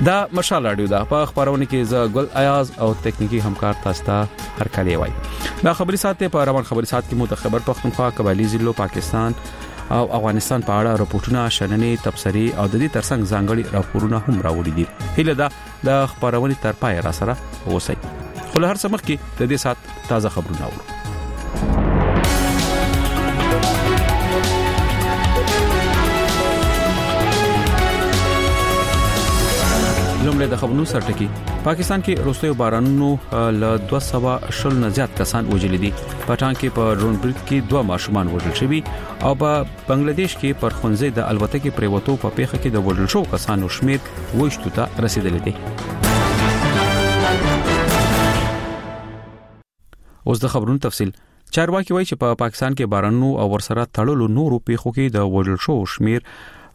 دا مشال رادیو دا په خبرونه کې ز ګل ایاز او تکنیکی همکار تاسو ته هر کله وای. دا خبري ساته په روان خبري سات کې متخبر پختونخوا قبایلی ضلع پاکستان او افغانستان په اړه راپورټونه شننې تبصري او د دې ترڅنګ ځانګړي راپورونه هم راوړي دي. هله دا د خبرونه تر پای را سره اوسئ. خو هر څه مخکې د دې سات تازه خبرونه اورو. لومړی د خبرونو سرټکی. پاکستان کې روستیو بارانونو ل 200 نه زیات کسان وژل دي. پټان کې په ډرون برید کې 2 ماشومان وژل شوي او په بنگلاديش کې پر خونځي د الوتکې پریوتو په پیښه کې د وژل شو کسانو شمیر 20 ته رسیدلی دی. اوس د خبرونو تفصیل. چارواکي وایي چې په پاکستان کې بارانونو او ورسره تړلو نورو پیښو کې د وژل شو شمیر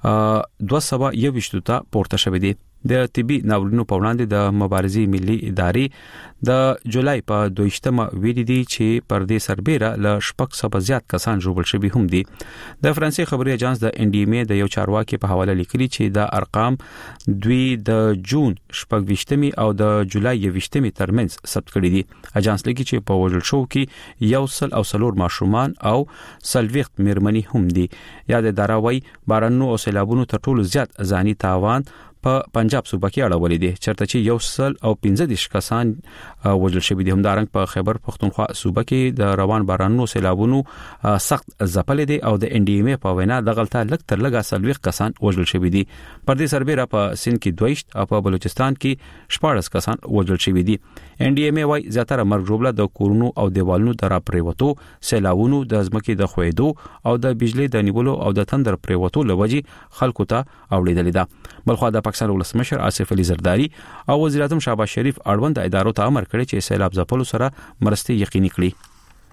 221 ته پورته شوی دی. د طبي ناورینونو په وړاندې د مبارزې ملي ادارې د جولای په 22مه ویلي دي چې پر دې سربېره ل 600 زیات کسان ژوبل شوي هم دي. د فرانسې خبري اژانس د NDMA د یو چارواکي په حواله لیکلي چې د ارقام دوی د جون 28مه او د جولای 28مه ترمنځ ثبت کړي دي. اژانس لیکي چې په وژل شو کې یو سل او سلور ماشومان او سلويخت میرمنې هم دي. یاد دراوي بارانونو او سیلابونو تر ټولو زیات ځاني تاوان په پنجاب صوبه کې اړولې دي چرته چې یو سل او 15 کسان وژل شوي دي. همدارنګ په خیبر پختونخوا صوبه کې د روان بارانونو سیلابونو سخت ځپلې دي او د NDMA په وینا د غلطه لک تر لګا سلويخ کسان وژل شوي دي. پر دې سربېره په سند کې 22 او په بلوچستان کې 14 کسان وژل شوي دي. NDMA وايي زیاتره مرګ جوړه د کورونو او دیوالونو د راپریوتو سیلابونو د ځمکې د خوېدو او د بجلی د نیولو او د تندر پریوتو لوجي خلکو ته اوریدل دي. بلخو د پاکستان ولسمشر آصف علي زرداری او وزیر اعظم شهباز شریف اړوند ادارو ته امر کړی چې سیلاب ځپلو سره مرستې یقیني کړي.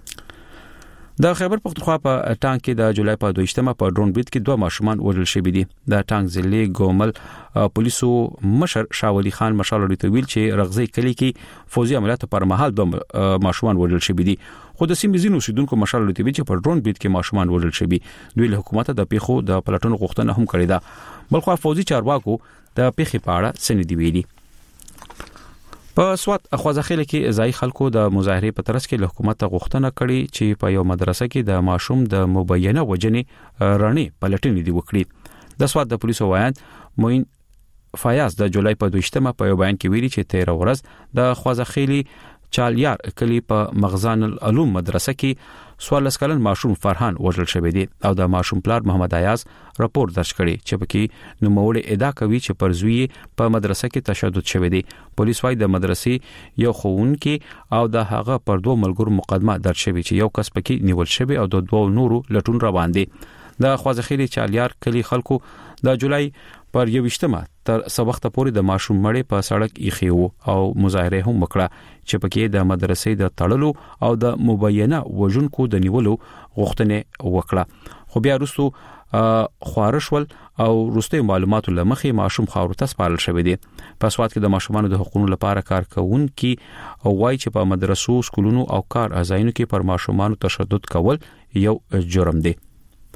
د خیبر پختونخوا په ټانک کې د جولای په 22مه په ډرون برید کې 2 ماشومان وژل شوي دي. د ټانک ضلع ګومل پولیسو مشر شاولی خان مشال ریتویل چې رغزي کلی کې فوزي عملیاتو پر مهال 2 ماشومان وژل شوي دي. خو د سیمې ځینو اوسیدونکو مشال ریتویل چې په ډرون برید کې ماشومان وژل شوي دوی له حکومت د پیښو د پلټنو غوښتنه هم کړې ده. بلخو فوزي چارواکو د پیښې په اړه څه ندی ویلي. په سوات خوځخیل کې ځای خلکو د مظاهره په ترڅ کې له حکومت غوښتنه کړې چې په یو مدرسه کې د ماشوم د مبینه وجنې رڼې پلټنې دی وکړي. د سوات د پولیسو وایي موین فیاض د جولای په 22مه په یو بیان کې ویلي چې 13 ورځ د خوځخیل چالیار کلی په مغزان العلوم مدرسه کې 14 کلن ماشوم فرحان وژل شوی دی او د ماشوم پلار محمد ایاز راپور درج کړي چې پکې نوموړی ادعا کوي چې پر زوی په مدرسه کې تشدد شوی دی. پولیس وايي د مدرسې یو ښوونکي او د هغه پر 2 ملګرو مقدمه درج شوی چې یو کس پکې نیول شوی او د 2 نورو لټون روان دي. د خوځخیل چالیار کلی خلکو د جولای پر 21مه تر سوخته پورې د ماشوم مړې په سړک ایخیو او مظاهره هم وکړه چې پکې د مدرسې د تړلو او د مبینه وژونکو د نیولو غوښتنه وکړه. خو بیا وروسته خوارشول او وروستي معلوماتو لمخې ماشوم خاور ته سپارل شوی دی. په سواد کې د ماشومانو د حقوقو لپاره کارکونکي وایي چې په مدرسو سکولونو او کار ځایونو کې پر ماشومانو تشدد کول یو جرم دی.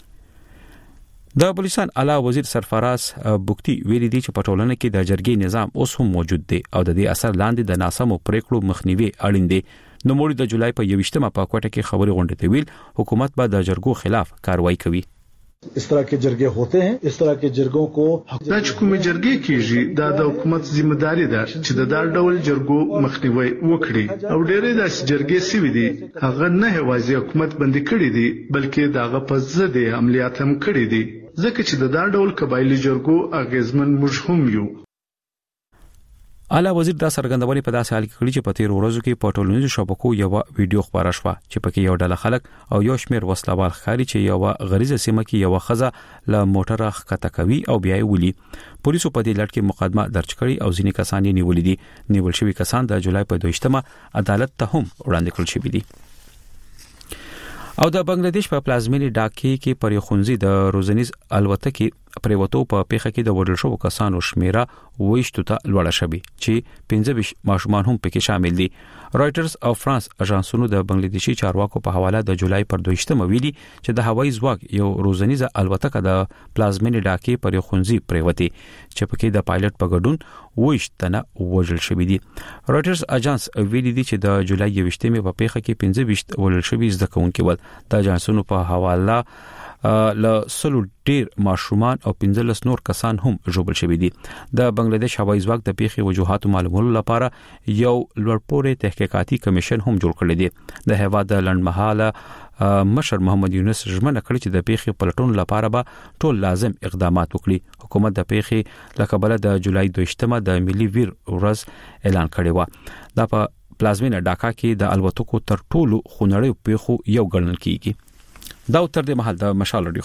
د بلوچستان اعلی وزیر سرفراز بوکتی ویلي دي چې په ټولنه کې د جرګې نظام اوس هم موجود دی او د دې اثر لاندې د ناسمو پریکړو مخنیوي اړین دی. نو موږ د جولای په 21مه په کوټه کې خبري غونډه ته ویل حکومت به د جرګو خلاف کاروایی کوي. इस तरह के जरगे होते हैं. इस तरह के जरगों को دا چې کومه جرګې کیږي دا د حکومت ذمہداري ده چې د دال ډول جرګو مخنیوي وکړي او ډېرې داسې جرګې سوي دي هغه نه هوازي حکومت بندي کړي دي بلکې داغه په ضد عملیات هم کړي دي ځکه چې د دال ډول قبایلی جرګو اغیزمن موږ هم یو. اعلی وزیر دا څرګندونې په داسې حال کې کړې چې په 13 ورځو کې په ټولنیزو شبکو یو ویډیو خبره شوه چې پکې یو ډله خلک او یو شمیر وسلوال ښکاري چې یو غریزه سیمه کې یو خزه له موټره ښکته کوي او بیا یې ولي. پولیسو په دې لړ کې مقدمه درج کړې او ځینې کسان یې نیولې دي. نیول شوي کسان د جولای په 22مه عدالت ته هم وړاندې کړل شوي دي. او د بنگلاديش په پلازمینی ډاکې کې پر یو خونځي د روزنیز الوتکې پریوتو په پیښه کې د وژل شوو کسانو شمیره 28 ته لوړه شوې چې 15 ماشومان هم پکې شامل دي. رائټرز او فرانس اژانسونو د بنگلاديشي چارواکو په حواله د جولای پر 2 ویلي چې د هوایي ځواک یو روزنیزه الوتکه د پلازمینې ډاکې پر یو خونځي پریوتي چې پکې د پایلټ په ګډون 28 تنه وژل شوي دي. رائټرز اژانس ویلي دي چې د جولای 28 په پیښه کې 15 وژل شوي زده کوونکي ول. د اژانسونو په حواله ل سلو ډیر ماشومان او 15 نور کسان هم ژوبل شوي دي. د بنگلاديش هوایي ځواک د پیښې وجوهات معلومولو لپاره یو لوړپوړی تحقیقاتي کمیشن هم جوړ کړی دی. د هیواد د لنډمهاله مشر محمد یونس ژمنه کړې چې د پیښې پلټون لپاره به ټول لازم اقدامات وکړي. حکومت د پیښې لکبله د جولای 2 د ملي ویر ورځ اعلان کړی و. دا په پلازمینه ډاکا کې د الوتکو تر ټولو خونړیو پیښو یو ګڼل کیږي. دا تر دې مهال د مشال رادیو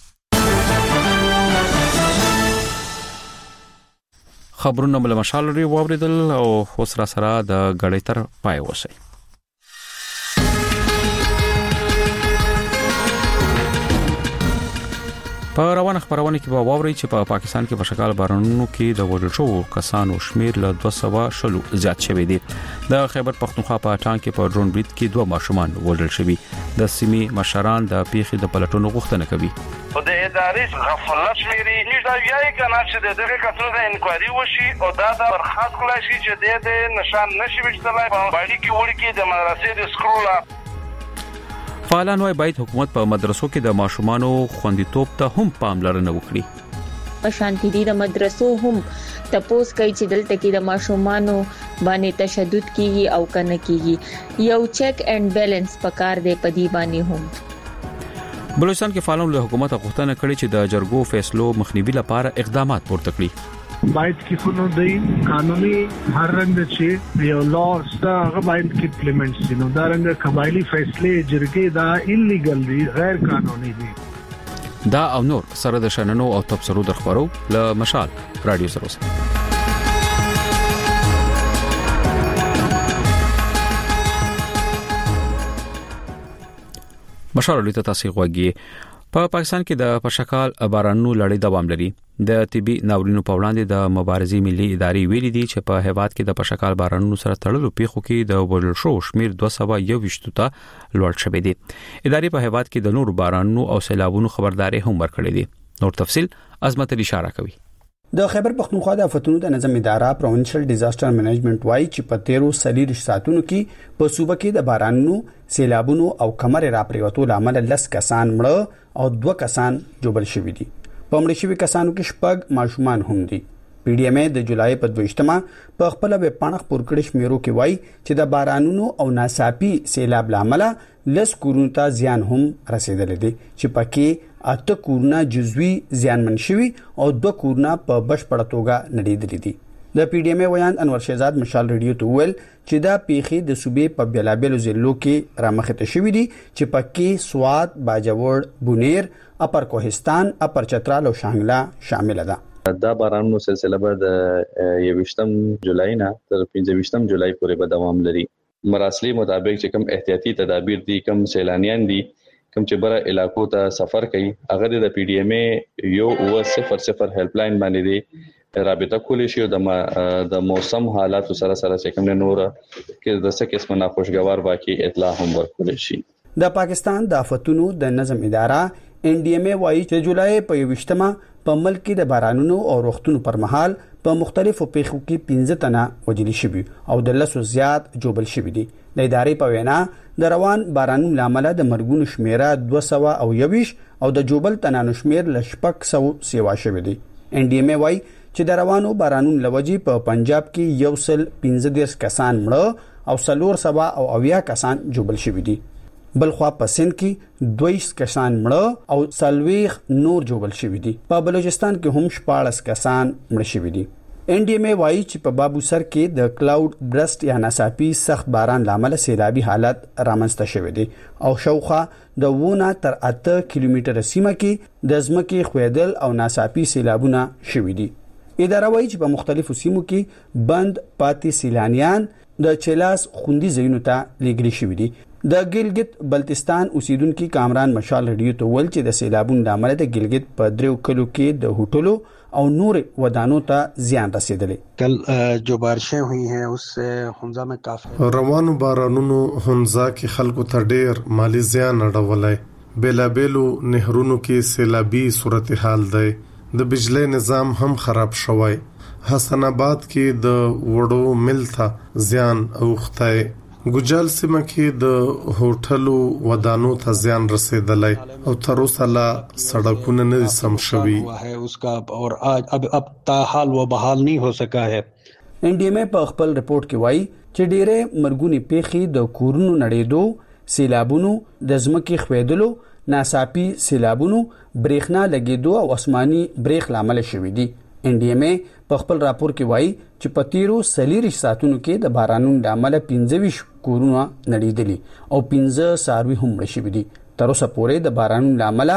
خبرونه مل مشال رادیو واوریدل او اوس را سره د غړې تر پای وسی. په روانه خبرونه کې به واوري چې په پاکستان کې په شکل بارانونو کې د وژل شوو کسانو شمیر له 200 زیات شوی دی. د خیبر پختونخوا په ټانګ کې په ډرون بریډ کې 2 ماشومان وژل شوي. د سیمې مشران د پیښې د پلټونو غوښتنه کوي. او د ادارې غفلت شمیري دا یای کنه چې دغه کتل د انکوایري وشي او دا د برخات کولای شي چې د نشان نشي وشتلای په باندې کې وړي کې د مدرسې د سکرولا. فعالان وايي باید حکومت په مدرسو کې د ماشومانو خوندیتوب ته هم پاملرنه وکړي. په شانتي دي د مدرسو هم تپوس کوي چې دلته کې د ماشومانو باندې تشدد کیږي او کنه کیږي. یو چیک اینڈ بیلنس پکار دی پدی باندې هم. بلوچستان کې فعالان له حکومت غوښتنه کړې چې د جرګو فیصلو مخنیوي لپاره اقدامات پورته کړي. باید کې خونو دی قانوني هر رنګ چې یو لاس دا باید کې امپلیمنټ شي. نو دا رنګ قبایلی فیصله جرګې دا انلیګل دي، غیر قانوني دي. دا او نور سره د شننو او تبصرو د خبرو له مشال رادیو سره اوسه. مشال رادیو ته تاسو غوږی. په پاکستان کې د پشکال بارانونو لړۍ دوام لري. د طبي ناورینو په وړاندې د مبارزې ملي ادارې ویلي دي چې په هیواد کې د پشکال بارانونو سره تړلو پیښو کې د وژل شوو شمیر 221 ته لوړ شوی دی. ادارې په هیواد کې د نور بارانونو او سیلابونو خبرداري هم ورکړې دي. نور تفصيل عظمت علی اشاره کوي. د خیبر پختونخوا د آفتونو د نظم اداره پروینشل ډیزاستر منیجمنت وايي چې په 13 ساعتونو کې په صوبه کې د بارانونو، سیلابونو او کمر را پریوتو لامل 10 کسان مړه او 2 کسان جوړل شوي دي. په مړ شوي کسانو کې شپږ ماشومان هم دي. پی ډی ایم د جولای په 22 په خپل ویب پاڼه خبر کړي شمیرو کې وایي چې د بارانونو او ناڅاپي سیلاب لامل لس کورونو ته زیان هم رسیدلی دی چې پکې 8 کورونه جزوی زیانمن شوي او 2 کورونه په بشپړه توګه نړیدلي دي. د پی ډی ایم ویاند انور شهزاد مشال رادیو ته ویل چې دا پیښې د صوبې په بلابلو ضلعو کې رامخته شوې دي چې پکې سوات، باجوړ، بونیر، اپر کوهستان، اپر چترال او شانګلا شامل ده. دا بارانونو سلسله به د 21 جولای نه تر 25 جولای پورې به دوام لري. مراسلې مطابق چې کوم احتیاطي تدابیر دي، کوم سیلانیان دي کوم چې بره علاقو ته سفر کوي، هغه د پی ډی ایم یو 000 هیلپ لاین باندې دی رابطه کولی شي د موسم حالات سره چې کوم نور کې د څه قسم ناخوشګوار واقع اطلاع هم ورکول شي. د پاکستان د آفتونو د نظم اداره ان ډی ایم وايي چې جولای په 21 په ملک کې د بارانونو او روختونو پر مهال په مختلفو پیښو کې 15 تنه وژل شوي او د 100 زیات جوړل شوي دي. د ادارې په وینا د روان بارانونو لامل د مرګونو شمیره 221 او د جوړل تنانو شمیر ل 600 سیوا شوي دي. ان ډی ایم وايي چې د روانو بارانونو لوجي په پنجاب کې 115 کسان مړه او 470 کسان جوړل شوي دي. بلخوا په سند کې 22 کسان مړه او 40 نور جوړل شوي دي. په بلوچستان کې هم 14 کسان مړه شوي دي. ان ډی ایم وايي چې په بابو سر کې د کلاود برست یا ناڅاپي سخت باران لامل سیلابي حالت رامنځته شوی دی او شاوخوا د ونه تر 8 کیلومتره سیمه کې د ځمکې خویدل او ناڅاپي سیلابونه شوي دي. اداره وايي چې په مختلفو سیمو کې بند پاتې سیلانیان د چلاس خوندي ځایونو ته لیږل شوې دي. د ګلګت بلتستان اوسیدونکو کامران مشال رادیو ته ول چې د سیلابونو د عمله د ګلګت په دریو کلو کې د هوټلو او نور ودانو ته زیان رسیدلی. کل جو بارشیں ہوئی ہیں اس سے حنزا میں کافی روانو بارانونو حنزا کې خلکو ته ډیر مالی زیان اړولای. بیلابیلو نهرونو کې سیلابي صورتحال دی. د بجلی نظام هم خراب شوی. حسن آباد کې د وړو مل ته زیان اوختای. ګجال سیمه کې د هوټلو ودانو ته زیان رسیدلی او تر اوسه لا سړکونه نه سم شوي. اس کا اور اب تا حال و بحال نہیں ہو سکا ہے. NDMA په خپل رپورت کې وایي چې ډېرې مرګونی پیښې د کورونو نړېدو، سیلابونو، د ځمکې ښویدلو، ناڅاپي سیلابونو، برېښنا لګېدو او آسماني برېښ لامل شوي دي. NDMA په خپل راپور کې وایي چې په تیرو 40 ساعتونو کې د بارانونو د عمله 25 کورونه نړېدلي او 15 څاروي هم مړه شوي دي. تر اوسه پورې د بارانونو د عمله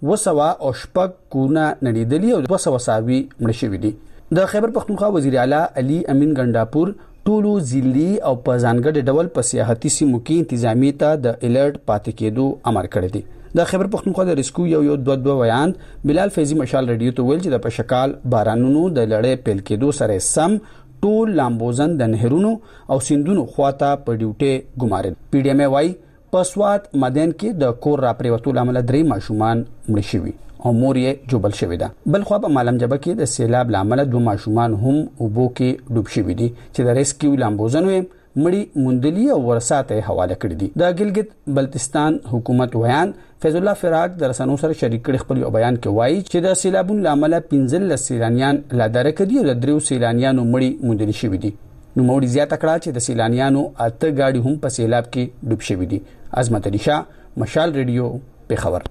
200 کورونه نړېدلي او 200 څاروي مړه شوي دي. د خیبر پختونخوا وزیر اعلی علي امین ګنڈاپور ټولو ضلعي او په ځانګړي ډول په سیاحتي سیمو کې انتظامی ته د الرټ پاتې کېدو امر کړی دی. د خیبر پختونخوا د ریسکو یو 2 ویان بلال فیضی مشال رادیو ته ویل چې د پشکال بارانونو د لړۍ پیل کېدو سره سم ټول لامبوزن د نهرونو او سیندونو خواته په ډیوټي ګمارل. PDMA وايي په سوات مدین کې د کور را پریوتو لامل 3 ماشومان مړ شوي او مور یې جوبل شوې ده. بل خو په مالم جبه کې د سیلاب لامل 2 ماشومان هم اوبو کې ډوب شوي دي چې د ریسکیو لامبوزنو مړی مندلی او ورساته حواله کړی دي. د ګلګت بلتستان حکومت ویان فیض الله فراق د رسنیو سره شریک کړي خپل بیان کې وایي چې د سیلابونو لامل 15 سیلانیان لا درک دي او د 3 سیلانیانو مړی مندلی شوي دي. نو موري زیاته کړه چې د سیلانیانو 8 گاډي هم په سیلاب کې ډوب شوي دي. عظمت علي شاه، مشال ریډیو، پیښور.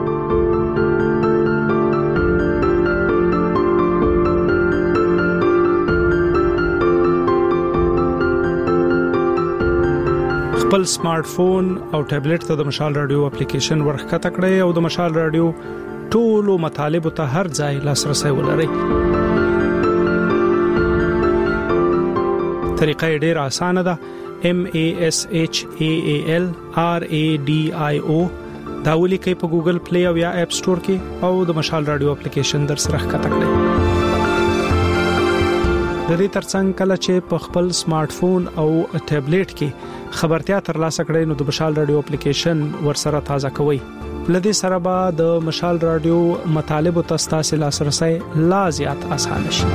خپل سمارټ فون او ټابلیټ ته د مشال رادیو اپلیکیشن ورخته کړئ او د مشال رادیو ټولو مطالب ته هر ځای لاسرسي ولرئ. طریقه ډېر اسانه ده. MASHAAL RADIO دا ولیکئ په ګوګل پلی او یا اپ سٹور کې او د مشال رادیو اپلیکیشن در سره ښکته کړئ. د دې ترڅنګ کله چې په خپل سمارټ فون او ټابلیټ کې خبرتیا ترلاسه کړئ نو د مشال رادیو اپلیکیشن ورسره تازه کوئ. لدې سره به د مشال رادیو مطالب او تاسو لاسرسي لا زیات آسان شي.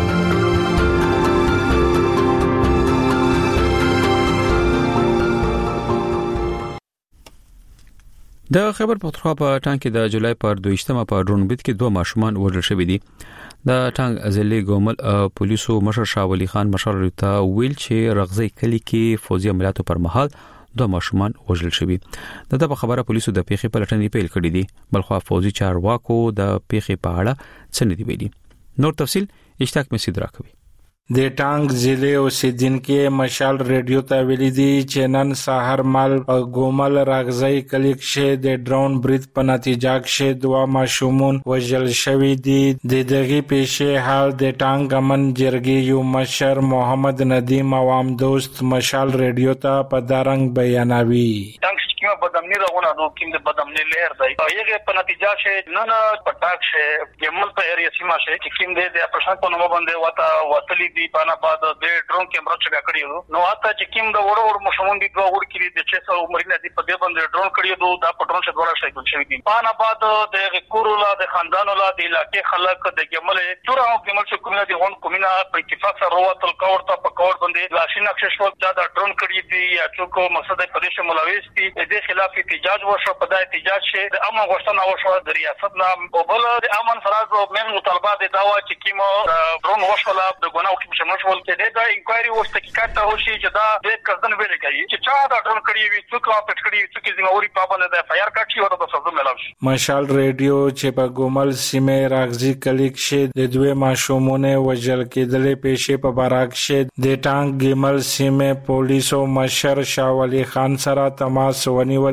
د خیبر پختونخوا په ټانګ کې د جولای پر 22مه په ډرونبید کې 2 ماشومان وژل شوي دي. د ټانګ ضلعي ګومل پولیسو مشر شاه ولی خان مشر ته ویل چې رغزي کلی کې فوجي عملیاتو پر مهال 2 ماشومان وژل شوي. دغه خبره پولیسو د پیښې په لټنې پیل کړې دي. بلخو فوجي چارواکو د پیښې په اړه څه نه دی ویلي. نور تفصيل اشتاق مسعود راکوي. د ټانګ ضلع اوسیدونکو مشال ریډیو ته ویلي دي چې نن سحر مال په ګومل راغزي کلیک شه د ډرون برید په نتیجه کې 2 ماشومان وژل شوي دي. د دغه پیښې حال د ټانګ امن جرګې یو مشر محمد ندیم عوام دوست مشال ریډیو ته په دارنګ بیانوي. کیما بدامنی راغونه نو کیم د بدامنی لهر دی یغه په نتیجه شه نه پټاک شه ګمل په ایریا سیما شه چې کیم د پرشان په نوم باندې وتا وتلی دی پانا بعد د ډرون کیمرا چګه کړیو نو اته چې کیم د وړ مشمون دي 2 وړ کړي د 600 عمرینه دی په دې باندې ډرون کړیو دا پټرون شه دوړه شي کوم شي دي پانا بعد د کورولا د خاندانولا د علاقې خلک د ګمل چورا او ګمل چې کومه دي هون کومه په اتفاق سره وروتل کور ته په کور باندې لاشي نقشه شو دا ډرون کړی دی یا څوک مقصد پدې ملوث دي د خلاف احتجاج وشو په دای احتجاج شه د امن غوښتنه وشو د ریاست نام او بل د امن فراز او من مطالبات د داوا چې کیمو درون وشولا د ګناو کې شمول کې د انکوایري او تحقیقات ته وشي چې دا د کزن ویل کوي چې چا دا درون کړی وي څوک لا پټ کړی څوک زموري پابند د فایر کټ شي ورته سبب ملاوي. مشال ریډیو چې په ګومل سیمه راغزي کلیک شه د 2 ماشومونه وژل کېدلې پیښې په باراک شه د ټانګ ګمل سیمه پولیسو مشر شاه ولی خان سره تماس ونیول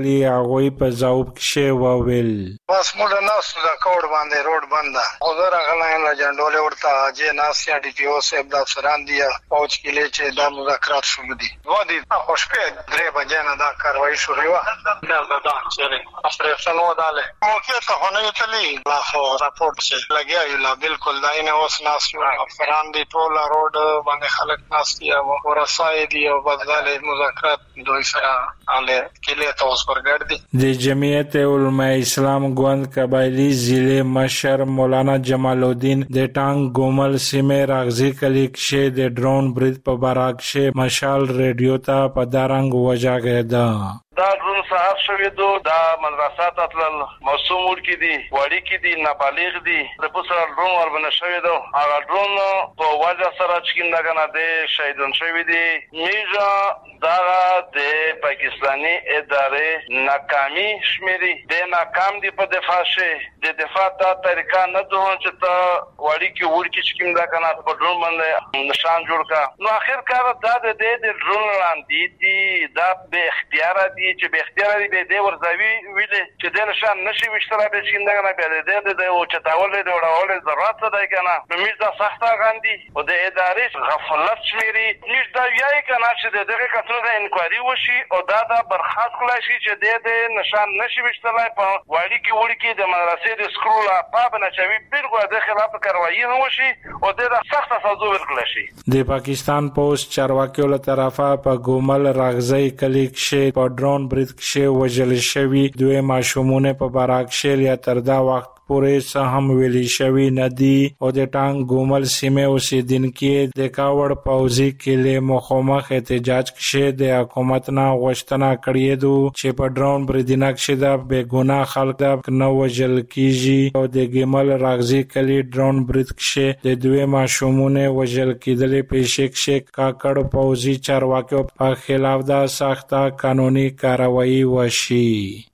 راغلي هغه په جواب کې وویل بس موږ ناس دا کوډ باندې روډ بنده او زه راغلایم له جنډولې ورته چې ناس یا ډي پی او صاحب د افسران دي فوج کې لې چې دا مذاکرات شروع دي ودی خوشپه درې بجې نه دا کاروایی شروع و دا چې اپریشن وداله موقع ته هونه تلی لا خو راپورټ چې لګیا یو لا بالکل دا نه اوس ناس افسران دي ټول روډ باندې خلک ناس دي او ورسای دي او بدله مذاکرات دوی سره اله کله تاسو ورګړدي د جمعیت علماء اسلام ګوند قبایلی ضلع مشر مولانا جمال الدین د ټانګ ګومل سیمه راغزي کلیک شه د ډرون برید په باراک شه مشال ریډیو ته په دارنګ وجاګه دا ډرون صاحب شوی دو دا مدرسات اتل موسوم ورکی دي وړي کی دي نابالغ دي د پوسره ډرون وربنه شوی دو هغه ډرون په وجه سره چې څنګه نه دي شهیدون شوی دي میجا دا د پاکستانی ادارې ناکامي شمیري د ناکام دي په دفاع شه د دفاع دا طریقه نه دوه چې ته وړي کی ورکی چې څنګه کنه په ډرون باندې نشان جوړ کا نو اخر کار دا د ډرون لاندې دي دا به اختیار دي چې به اختیار دي به ورځوي ویل چې د نشان نشي وشتره به څنګه نه به د او چتاول د وړول ضرورت ده کنه نو موږ دا سخته غاندي او د ادارې غفلت شمیري نش دا یای کنه چې دغه کتنه د انکوایري وشي او دا برخاست کړی شي چې د نشان نشي وشتره په وړي کې د مدرسې د سکرول په بنچوي بالکل د خلاف کاروایی وشي او د سخته سزا ورکړل شي د پاکستان پوسټ چارواکیو له طرفه په ګومل راغزي کلیک شه په ډرون برید کې وژل شوی دوی ماشومونه په باراک شیل یا تر دا وخت پورې سهم ویلي شوی ندی او د ټانګ ګومل سیمه اوسیدونکو د کاوړ پوزي کې مخامخ احتجاج کې د حکومت نه غوښتنه کړې ده چې په ډرون بریدینه کې د بیګناه خلک نه وژل کیږي او د ګمل راغزي کلی ډرون برید کې د دوی ماشومونه وژل کېدل پېښې کې کاکړ پوزي چارواکو په خلاف د سخته قانوني کاروایی وشي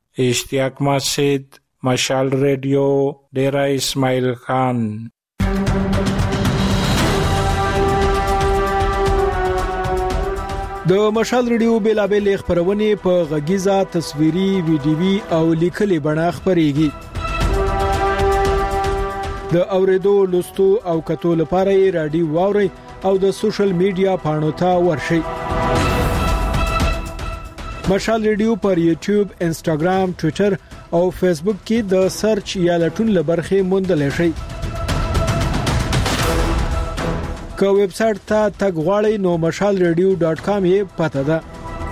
اشتیاق مسجد مشال ریډیو ډیرا اسماعیل خان د مشال ریډیو بیلابل خبرونه په غږیزه تصویري ویډیوي او لیکلي بڼه خبريږي د اوریدو لوستو او کتو لپاره رادیو واوري او د سوشل میډیا پاڼو ته ورشي مشال ریډیو پر یوټیوب انسټاګرام ټوئیټر او فیسبوک کې د سرچ یا لټون لبرخه موندل شي که ویب سټ ته تګ غواړئ نو mashalradio.com یې پته ده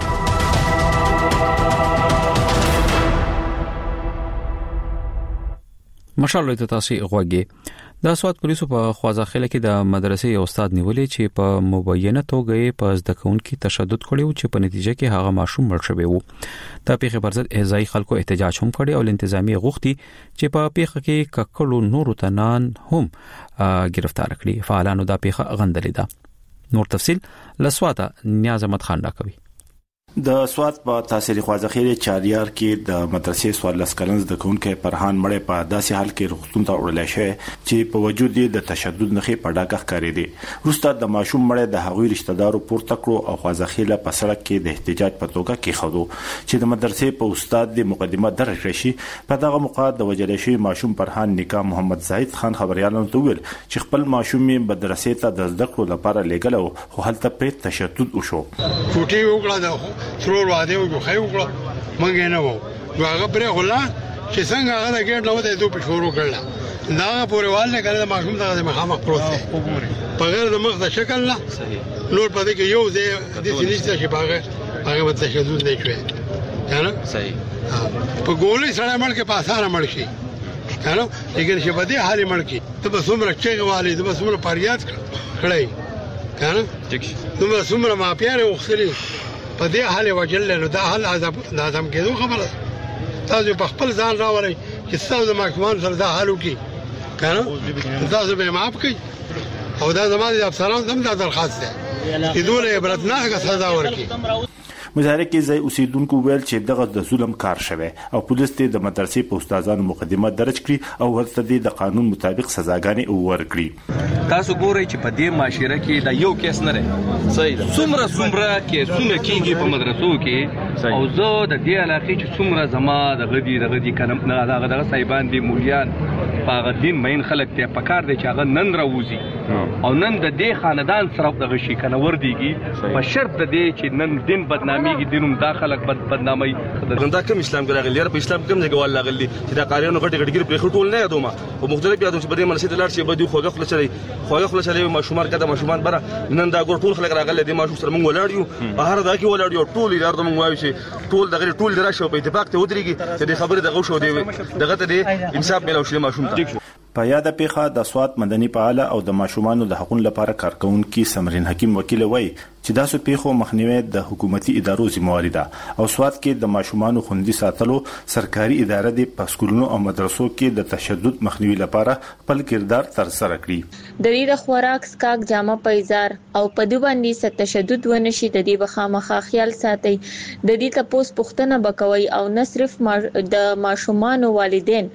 مشال ته تاسو غوږی د سواد پولیسو په خوازاخیله کې د مدرسې یو استاد نیولې چې په مبینه توګه په زده کوونکو تشدد کړی چې په نتیجه کې هغه ماشوم مړ شوی وو د پیښې پر ضد احزای خلکو احتجاج هم کړی او انتظامی غوښتي چې په پیښه کې ککړو نورو تنان هم گرفتار کړي فعالانو د پیښه غندلې ده نور تفصيل لسواته نیاز احمد خان راکوي د سواد په تحصیلي خوازخیره چاریار کې د مدرسې سوالس کلنز د کونکو پرهان مړې په داسې حال کې رغښتون ته وړل شي چې په وجود د تشدد نخې په ډاګه ښکارې دي روسته د ماشوم مړې د هغوی رشتہ دارو پورته کړو او خوازخیله په سړک کې د احتجاج په توګه کې خدو چې د مدرسې په استاد د مقدمه درج شي په دغه موقع د وجل شي ماشوم پرهان نکاح محمد زاهد خان خبريالانو ته ویل چې خپل ماشوم مدرسې ته د زده کړو لپاره لګلو خو هلته په تشدد وشو فوټي وکړه څلور واده وو خو وکړه مونږ نه وو هغه پرې غلا چې څنګه هغه د ګټ نو ته دوه په شروع کړل دا پورېوال نه کړل ماشوم ته مخامخ پروت دی په غیر د مخ د شکل نه نور پدې کې یو ځای د سینسته چې هغه مت تشدد نه کوي کنه صحیح په ګولې سره مړ کې پاساره مړ شي کنه لیکن چې بده حالي مړ کې ته به څومره چې والي ته به څومره پریاد کړی کنه نو څومره ما پیاره وختلی په دې حال وجل له دا حال لازم کېدو خبره تاسو په خپل ځان راوړئ چې تاسو د محکمانو سره دا حل وکړي کنه تاسو به معاف کړئ او دا زموږ د افسرانو هم دا درخواست ده چې دوی عبرتناکه سزا ورکړي مظاهره کې ځای اوسیدونکو ویل چې دغه د ظلم کار شوی او پولیس ته د مدرسې په استادانو مقدمه درج کړي او ورته د قانون مطابق سزاګانې ورکړي. تاسو ګورئ چې په دې معاشره کې دا یو کیس نه لري صحیح ده څومره کیسونه کیږي په مدرسو کې او زه د دې علاقې چې څومره زما د غدي کنه دغه صاحبان دي مولیان هغه دین مین خلک ته پکار دي چې هغه نن راوځي او نن د دې خاندان سره دغه شي کنه وردیږي په شرط د دې چې نن دین بدناميږي دینوم داخلك بدنامي دا کوم اسلام کې راغلی په اسلام کې کوم ځای ول راغلی چې دا قاریانو غټ په خټول نه یادوم او مختلف یادوم چې بده منسي د لار شي بده خوغه خلک ما شمار کده ما شومان بره نن دا ګور ټول خلک راغلی دي ما شو سره مونږ ولاړ یو په هر دا کې ولاړ یو ټول یار د مونږ وایي چې ټول دغه ټول دراشه په اتفاق ته ودرېږي چې د خبره دغه شو دی دغه ته انصاف ملو شي ما شوم په یاده پیخه د سوات مدني فعال او د ماشومان د حقوقو لپاره کارکونکو سمرین حکیم وکیل وایي چې داسو پیخو مخنیوي د حکومتي ادارو ذمہواری ده او سوات کې د ماشومان خوندي ساتلو سرکاري اداره د پسکولونو او مدرسو کې د تشدد مخنیوي لپاره خپل کردار تر سره کړی. د دې د خوراک سکاک جامه پایزار او په دې باندې ست تشدد ونشي د دې بخامخه خیال ساتي د دې تاسو پوښتنه وکوي او نه صرف د ماشومان والدین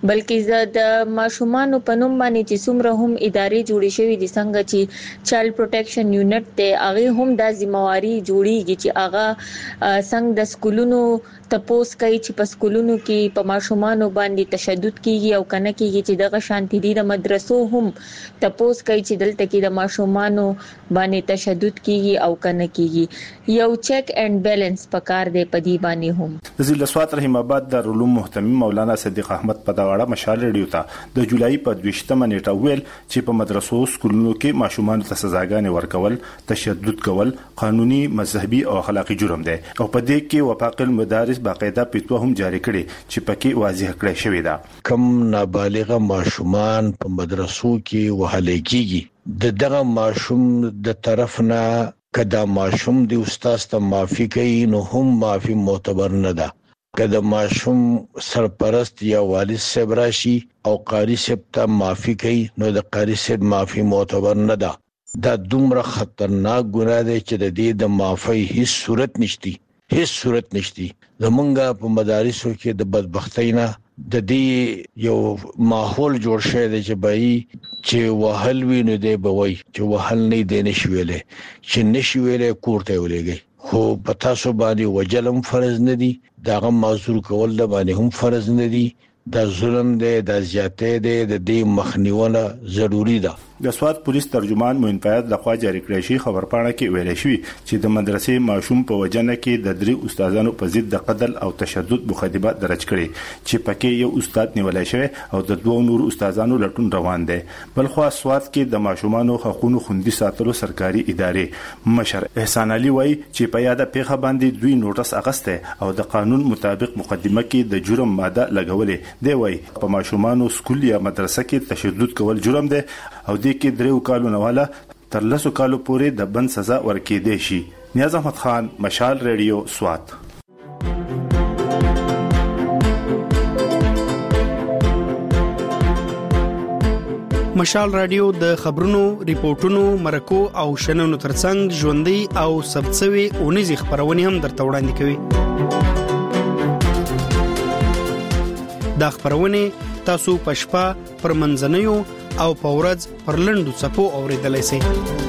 بلکې د ماشومان په نوم باندې چې څومره هم ادارې جوړې شوې دي څنګه چې چایلډ پروټیکشن یونټ ته هغه هم د ذمہواری جوړیږي چې هغه څنګه د سکولونو تپوس کوي چې په سکولونو کې په ماشومان باندې تشدد کیږي او کنه کیږي چې دغه شانتي دي د مدرسو هم تپوس کوي چې دلته کې د ماشومان باندې تشدد کیږي او کنه کیږي یو چیک اینڈ بیلنس پکار دی په دې باندې هم. د ضلع سوات رحیم آباد دارالعلوم محتمم مولانا صدیق احمد پداواړه مشال ریډیو ته د جولای په 28 نیټه ویل چې په مدرسو سکولونو کې ماشومان ته سزاګانې ورکول تشدد کول قانوني مذهبي او اخلاقی جرم دی او په دې کې وفاق المدارس باقاعده پیټو هم جاری کړي چې پکې واضح کړی شوی دا کم نابالغه ماشومان په مدرسو کې وهل کېږي دغه ماشوم د طرف نه کدا ماشوم دی استاد ته معافي کوي نو هم معافي معتبر نه ده کدا ماشوم سرپرست یا والد صاحب راشي او قاری صاحب ته معافي کوي نو د قاری صاحب معافي معتبر نه ده دا دومره خطرناک ګناه دی چې د دې د معافی هیڅ صورت نشتی زمونږ په مدارسو کې د بدبختی نه د دې یو ماحول جوړ شوی دی چې بای چې وهل ویني دی بوي چې وهل نه دی نشویلې چې نشویلې کوړته ولېږي خو په تاسو باندې وجلم فرض نه دی داغه معذور کول د باندې هم فرض نه دی دا ظلم دی دا زیاتې دی د دې مخنیوونه ضروری ده. د سوات پولیس ترجمان موین فیاض لخوا جاری کړی شي خبرپاڼه کې ویل شوی چې د مدرسې ماشوم په وجنه کې د درې استادانو په ضد د قتل او تشدد مخدبه درج کړي چې پکې یو استاد نیولای شوی او د دوه نور استادانو لټون روان دي. بلخو سوات کې د ماشومانو حقوقو خوندي ساتلو سرکاري ادارې مشر احسان علي وایي چې په یاده پیښه باندې دوی نوټس اغسته او د قانون مطابق مقدمه کې د جرم ماده لګولې دی. وایي په ماشومانو سکول یا مدرسه کې تشدد کول جرم دی او د کې 3 کالونو والا تر 10 کالو پورې د بند سزا ورکېدې شي. نیاز احمد خان مشال ریډیو سوات. مشال رادیو د خبرونو ریپورتونو مرکو او شننو ترڅنګ ژوندۍ او سبڅوي اونیزي خبرونه هم درته وړاندې کوي. دا خبرونه تاسو پښپا پر منځنیو او په ورځ پر لندو صفو اوریدلای شئ.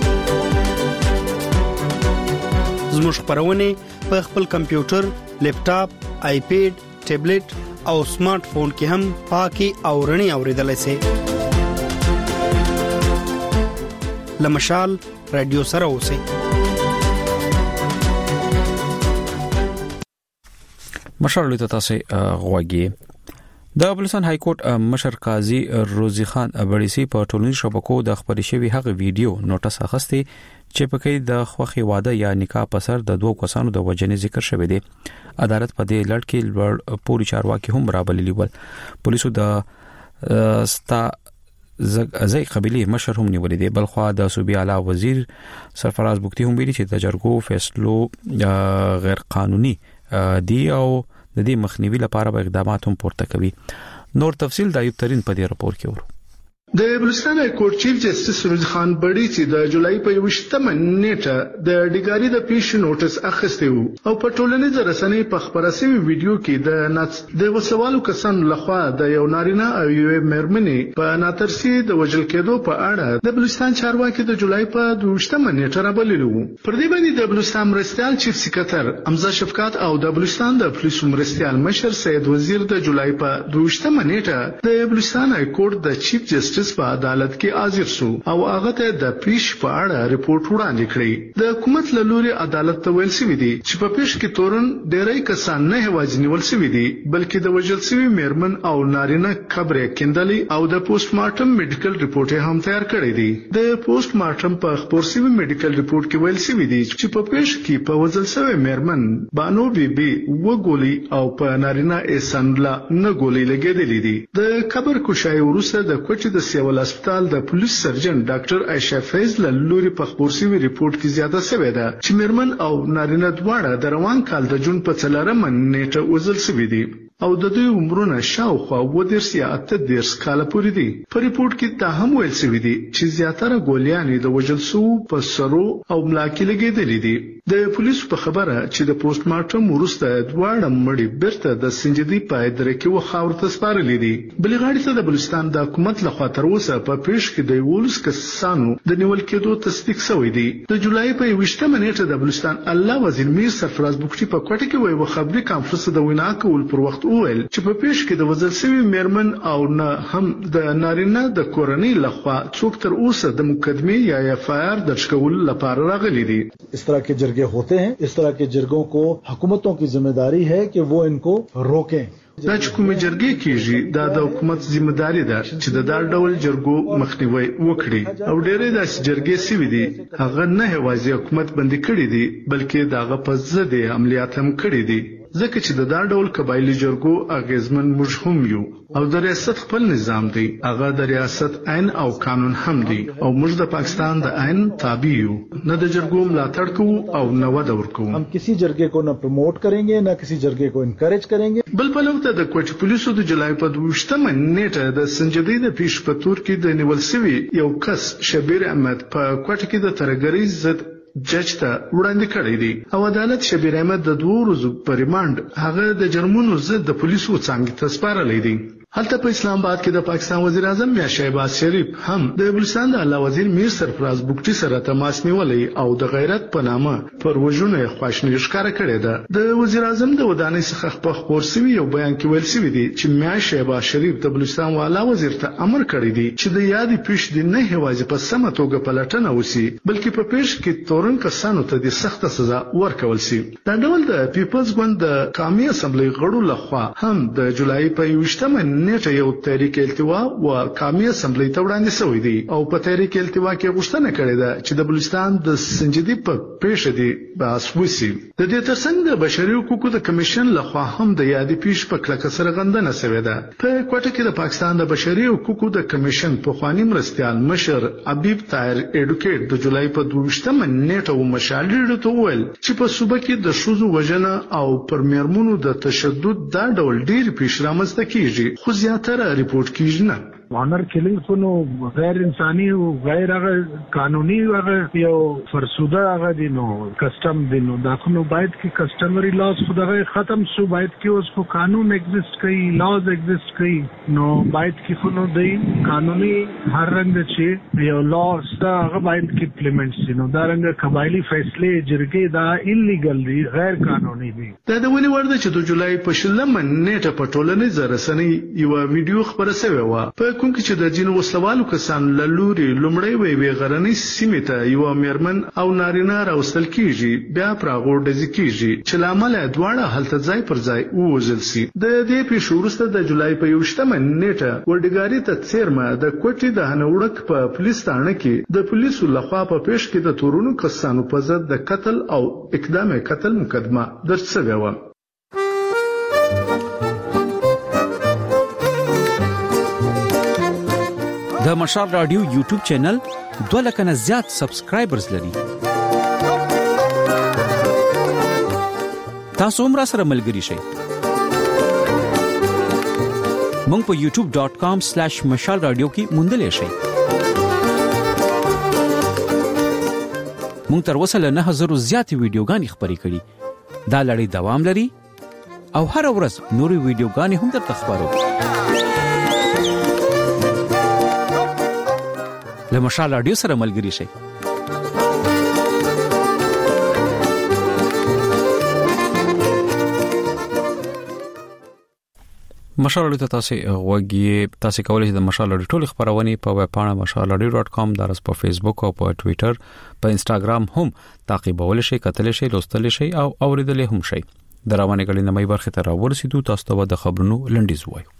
زموږ خبرونه په خپل کمپیوټر، لیپټاپ، آیپیډ، ټابلیټ او سمارټ فون کې هم پاکي او رڼي اوریدلای شئ. لمشال رادیو سره اوسئ. مشال له تاسو غوږی د بلوچستان های کورټ مشر قاضي روزي خان ابړيسي په ټولنیزو شبکو د خبري شوی هغه ویډیو نوټس اخستي چې پکې د خوخي واده یا نکاح په سر د دوه کسانو د وجنې ذکر شوی دی. عدالت په دې لړ کې پوری چارواکي هم برابرلی ول. پولیسو د ستا زي قبيله مشر هم نیولې دي. بلخو د صوبې اعلی وزیر سرفراز بوکتی هم ویلي چې د جرګو فیصلو غیر قانوني دی او د دې مخنیوي لپاره به اقدامات هم پورته کوي. نور تفصیل د ایوب ترين په دې راپور کې ورو. د بلوچستان های کورټ چیف جسټس فیروز خان بډی چې د جولای په 28مه نیټه د ډیګاری د پیش نوټس اخیسته وو او په ټولنیزو رسنیو په خبره شوی ویډیو کې د وسوالو کسانو لخوا د یو نارینه او یو مېرمنې په ناترسي د وژل کېدو په اړه د بلوچستان چارواکي د جولای په 28مه نیټه رابللي وو. پر دې باندې د بلوچستان مرستيال چیف سکرټر حمزه شفقات او د بلوچستان د پولیسو مرستيال مشر سید وزیر د جولای په 28مه نیټه د بلوچستان های کورټ د چیف جسټس په عدالت کې حاضر شو او هغه ته د پیش په اړه ریپورت وړاندې کړی. د حکومت له لوري عدالت ته ویل شوی دی چې په پیش کې تورن ډېری کسان نه هواځي نیول شوی دي بلکې د وژل شوی مېرمن او نارینه خبره کیندلې او د پوسټ مارټم میډیکل ریپورت هم تیار کړی دی. د پوسټ مارټم په خبر شوی میډیکل ریپورت کې ویل شوی دی چې په پیش کې په وژل شوی مېرمن بانو بیبي وګولي او په نارینه احسان الله نه ګولي لګېدلې دي. د خبر کوشای وروسته د کوټې د سیول هسپتال د پولیس سرجن ډاکټر عائشہ فیض له لوري په خبر شوی ریپورت کې زیاته شوې ده چې مېرمن او نارینه دواړه د روان کال د جون په 4مه نیټه وژل شوي دي او د دوی عمرونه شاوخوا 30 یا 38 کال پورې دي. په ریپورت کې دا هم ویل شوی دی چې زیاتره ګولیانې د وژل شو په سرو او ملا کې لګېدلې دي. د پولیسو په خبره چې د پوسټ مارټم وروسته دواړه مړي بیرته د سنجدي په اداره کې وخاور ته سپارلې دي. بلې غاړې ته د بلوچستان د حکومت لخوا تر اوسه په پیش کې د 11 کسانو د نیول کېدو تصدیق شوی دی. د جولای په 28مه نیټه د بلوچستان الله وزیر میر سرفراز بوختي په کوټه کې وایي خبري کانفرنس د وینا کول پر وخت وویل چې په پیش کې د وژل شوی مېرمن او نه هم د نارینه د کورنۍ لخوا څوک تر اوسه د مقدمه یا اف آی آر درج کول لپاره راغلي دي. इस तरह के जरगे होते हैं. इस तरह के जरगों को हुकूमतों की जिम्मेदारी है कि वो इनको रोकें. دا چې کومې جرګې کیږي دا د حکومت ذمہداري ده چې د دار ډول جرګو مخنیوي وکړي او ډېرې داسې جرګې سوي دي هغه نه هوازي حکومت بندي کړي دي بلکې داغه په ضد عملیات هم کړي دي ځکه چې د دار ډول قبایلی جرګو اغیزمن موږ هم یو او د ریاست خپل نظام دی هغه د ریاست عین او قانون هم دی او موږ د پاکستان د عین تابع یو نه د جرګو ملاتړ کوو او نه وده ورکوو. हम किसी जरगे को न प्रमोट करेंगे न किसी जरगे को इनकरेज करेंगे. بل پلو ته د کوټ پولیسو د جولای په 28مه نیټه د سنجدي د پیش پتور کې د نیول شوی یو کس شبیر احمد په کوټ کې د ترګری ضد جج ته وړاندې کړی دی او عدالت شبیر احمد د 2 ورځو په ریماند هغه د جرمونو ضد د پولیسو څنګه تسپارلې دی. هلته په اسلام آباد کې د پاکستان وزیر اعظم میا شهباز شریف هم د بلوچستان د اعلی وزیر میر سرفراز بوختي سره تماس نیولې او د غیرت په نامه پر وژنې خواشنی ښکارا کړې ده. د وزیر اعظم د ودانۍ څخه په خبر شوی یو بیان کې ویل شوی دی چې میا شهباز شریف د بلوچستان والا وزیر ته امر کړی دی چې د یادې پیښ د نه هوازي په سمه توګه پلټنه وسی بلکې په پیښ کې تورن کسانو ته د سخت سزا ورکول شي. دا ډول د پیپلز ګوند د قومي اسمبلی غړو لخوا هم د جولای په 28مه نیټه یو تحریک التوا او قومي اسمبلی ته وړاندې شوی دی او په تحریک التوا کې غوښتنه کړې ده چې د بلوچستان د سنجدي په پیښه دی بحث وشي. د دې ترڅنګ د بشري حقوقو د کمیشن لخوا هم د یادې پیښ په کلکه سره غندنه شوې ده. په کوټه کې د پاکستان د بشري حقوقو د کمیشن په خواني مرستيال مشر حبیب طاهر اډوکیټ د جولای په 28مه نیټه و مشالډ ته ویل چې په صوبه کې د شوزو وژنه او پر میرمنو د تشدد دا ډول ډیر پیښ رامنځته کیږي خو زیاتره ریپورت کیږي نه. ऑनर किलिंग को गैर इंसानी गैर अगर कानूनी अगर यो फरसुदा अगर दिनो कस्टम दिनो दाखनो बायत की कस्टमरी लॉज खुद अगर खत्म सु बायत की उसको कानून एग्जिस्ट कई लॉज एग्जिस्ट कई नो बायत की खुनो दई कानूनी हर रंग छे यो लॉज दा अगर बायत की इम्प्लीमेंट्स दिनो दा रंग कबायली फैसले जरगे दा इलीगल दी गैर कानूनी दी. دا د ونی ورده چې د جولای په 16مه نیټه په ټولنیزه رسنۍ یو ویډیو خبره شوې و په کوم کې چې د جنو وسلوالو کسان لوري لمړی وی غرنۍ سیمه ته یو مېرمن او نارینه راوستل کیږي بیا پراغور دځ کیږي چې لامل دواړه هلته ځای پر ځای ووزل سي. د دې پیښو وروسته د جولای په 28مه نیټه وړډګاری ته څیرمه د کوټې د هنوړک په پولیس ثانه کې د پولیسو لخوا په پیښ کې د تورونو کسانو په ضد د قتل او اقدام قتل مقدمه درج شوې و. د مشال رادیو یوټیوب چینل 2 لک نه زیات سبسکرایبرز لري. تاسو هم را سره ملګری شئ. مونږ په youtube.com/مشال رادیو کې موندلې شئ. مونږ تر اوسه له 9000 زیاتې ویډیوګانې خپرې کړې. دا لړۍ دوام لري او هر ورځ نورې ویډیوګانې هم درته خبرو. له مشال رادیو سره ملګري شئ. مشال رادیو ته تاسو کولای شئ د مشال رادیو ټول خبرونه په ویب پاڼه mashalradio.com درس په فیسبوک او په ټوئیټر په انستګرام هم تعقیبول شئ، کتل شئ، لوستل شئ او اوریدل هم شئ. دراوانه کړي نمای برخه ته راورسېدو. تاسو ته د خبرونو لنډیز وایو.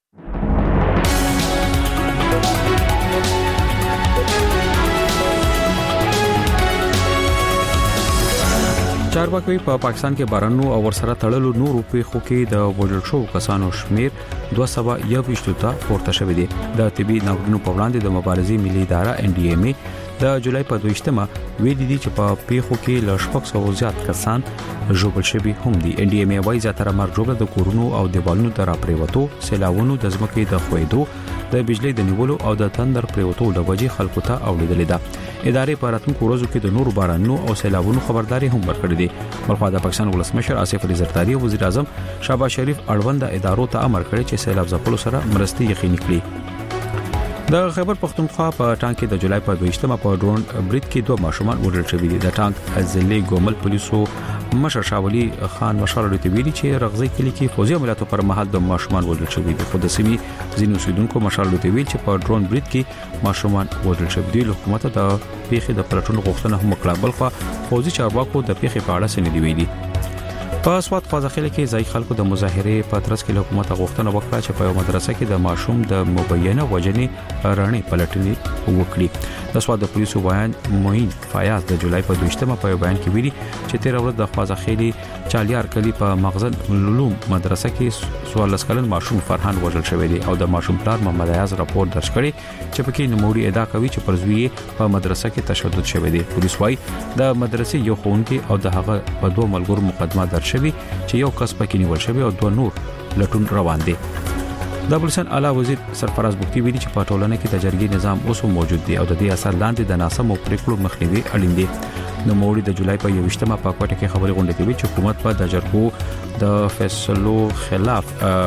چارواکي په پاکستان کې بارانو او ورسره تړلو نورو پیښو کې د وژل شو کسانو شمیر 221 ته پورته شوی دی. د طبي ناورینونو په وړاندې د مبارزې ملي اداره NDMA د جولای په 22مه ویلي دي چې په پیښو کې ل 600 زیات کسان ژوبل شوي هم دي. NDMA وايي زیاتره مرګ جوړه د کورونو او دیوالونو تر پریوتو، سیلاوونو د ځمکې د خوېدو، د بجلی د نیولو او د تندر پریوتو د وجې خلکو ته اوریدل دي. ادارې په راتلونکو ورځو کې د نورو بارانونو او سیلاوونو خبرداري هم ورکړې دي. بلخو د پاکستان ولسمشر آصف علي زرداری او وزیر اعظم شهباز شریف اړوند ادارو ته امر کړی چې سیلاب ځپلو سره مرستې یقیني کړي. د خیبر پختونخوا په ټانک کې د جولای په 22مه په ډرون برید کې 2 ماشومان وژل شوي دي. د ټانک ازلي ګومل پولیسو مشر شاولي خان مشال رته ویلي چې رغزي کلی کې فوجي عملیاتو پر مهال د ماشومان وژل شوي دي. خو د سیمې ځینو اوسیدونکو مشال رته ویل چې په ډرون برید کې ماشومان وژل شوي دي. حکومت د پیښې د پلټونو غوښتنه هم وکړه، بلخو فوجي چارواکو د پیښې په اړه څه نه دی ویلي. په سواد خوازخیل کې ځای خلکو د مظاهره په ترڅ کې حکومت غوښتنه وکړه چې په یو مدرسه کې د ماشوم د مبینه وجنې رانې پلټنې وکړي. د سواد د پولیسو بیان موین فیاض د جولای په 22مه په بیان کې ویلي چې 13 ورځ د خوازخیل چالیار کلی په مغزن علوم مدرسه کې 14 کلن ماشوم فرحان وژل شوی دی او د ماشوم پلار محمد ایاز راپور درج کړي چې پکې نموړي ادعا کوي چې پرځوی په مدرسه کې تشدد شوی دی. پولیس وايي د مدرسې یو ښوونکي او د هغه په 2 ملګرو مقدمه درج شوی چې یو کس پکې نیول شوی او 2 نور لټون روان دي. د پولیسن اعلی وزیر سرفراز بوختي ویلي چې په ټولنه کې د جرګې نظام اوس موجود دی او د دې اثر لاندې د ناسمو پریکړو مخنیوي اړین دی. نو موړي د جولای په 21مه په کوټه کې خبري غونډه کوي چې حکومت په د جرګو د فیصلو خلاف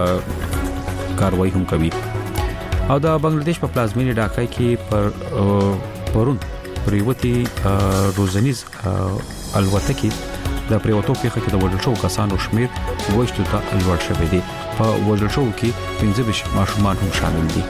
کاروایی هم کوي. او د بنگلاديش په پلازمینې ډاکای کې پرون پریوتی روزنیز الوتکې د پریوتو پیښه کې د وژل شو کسانو شمیر 22 ته لوړ شوی دی. په وژل شو کې 15 ماشومان هم شامل دي.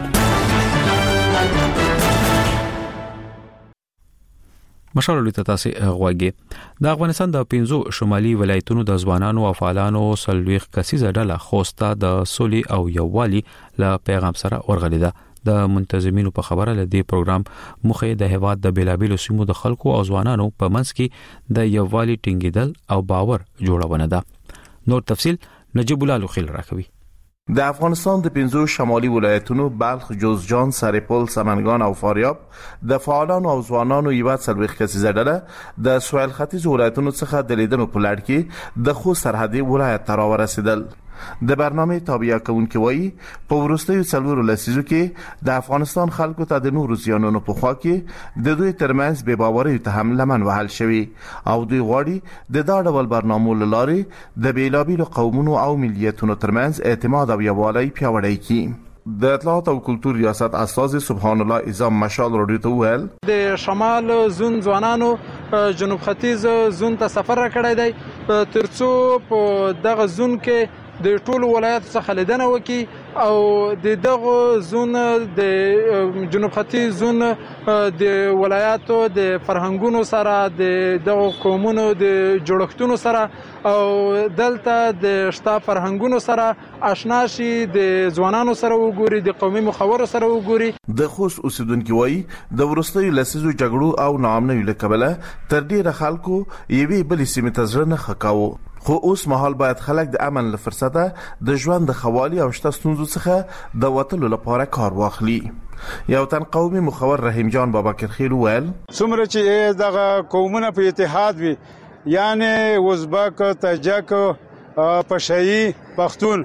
مشال رادیو ته تاسو غواړئ. د افغانستان د 15 شمالي ولایتونو د ځوانانو او فعالانو سلويخ کسيزه ډله خوسته د سولې او یووالي له پیغام سره ورغلیده. د منتظمینو په خبره لدی پروګرام مخه د هواد د بیلابیلو سیمو د خلکو او ځوانانو په منځ کې د یووالي ټینګیدل او باور جوړونه ده. نور تفصيل نجیب الله لوخیل راکوي. د افغانستان د 15 شمالي ولایتونو بلخ، جوزجان، سرپل، سمنګان او فاریاب د فعالانو او ځوانانو یو سلويخ کسيزه ډله د سویل ختیځ ولایتونو څخه د لیدنو په لړ کې د خو سرحدي ولایت ته راورسېدل. د برنامه تابعیه کوونکې وایي په ورستیو څلورو لسیزو کې د افغانستان خلکو ته د نورو زیانونو په خوا کې د دوی ترمنځ بې باورۍ ته هم لمن وهل شوی او دوی غواړي د دا ډول برنامو له لارې د بیلابیلو قومونو او ملیتونو ترمنځ اعتماد او یووالی پیاوړی کړي. د اطلاعات او کلتور ریاست استاذ سبحان الله اعظم مشال رادیو ته ویل د شمال زون ځوانانو جنوب ختیځ زون ته سفر کړی دی ترڅو په دغه زون کې د ټولو ولایتونو څخه لیدنه وکړي او دغه زون د جنوب ختیځ زون د ولایتو د فرهنګونو سره دغه قومونو د جوړښتونو سره او دلته د شته فرهنګونو سره آشنا شي، د ځوانانو سره وګوري، د قومي مخورو سره وګوري. د خوست اوسیدونکو وایي د ورستیو لسیزو جګړو او ناامنۍ له کبله تر ډیره خلکو یوې بلې سیمې ته ځړنه خکاوه، خو اوس مهال باید خلک د امن له فرصته د ژوند د خوالي او شته ستونزو څخه د وټلو لپاره کار واخلي. یو تن قومي مخور رحیم جان بابکر خیل ویل څومره چې دغه قومونه په اتحاد وي، یعنی ازبک، تاجک، پشاهي، پښتون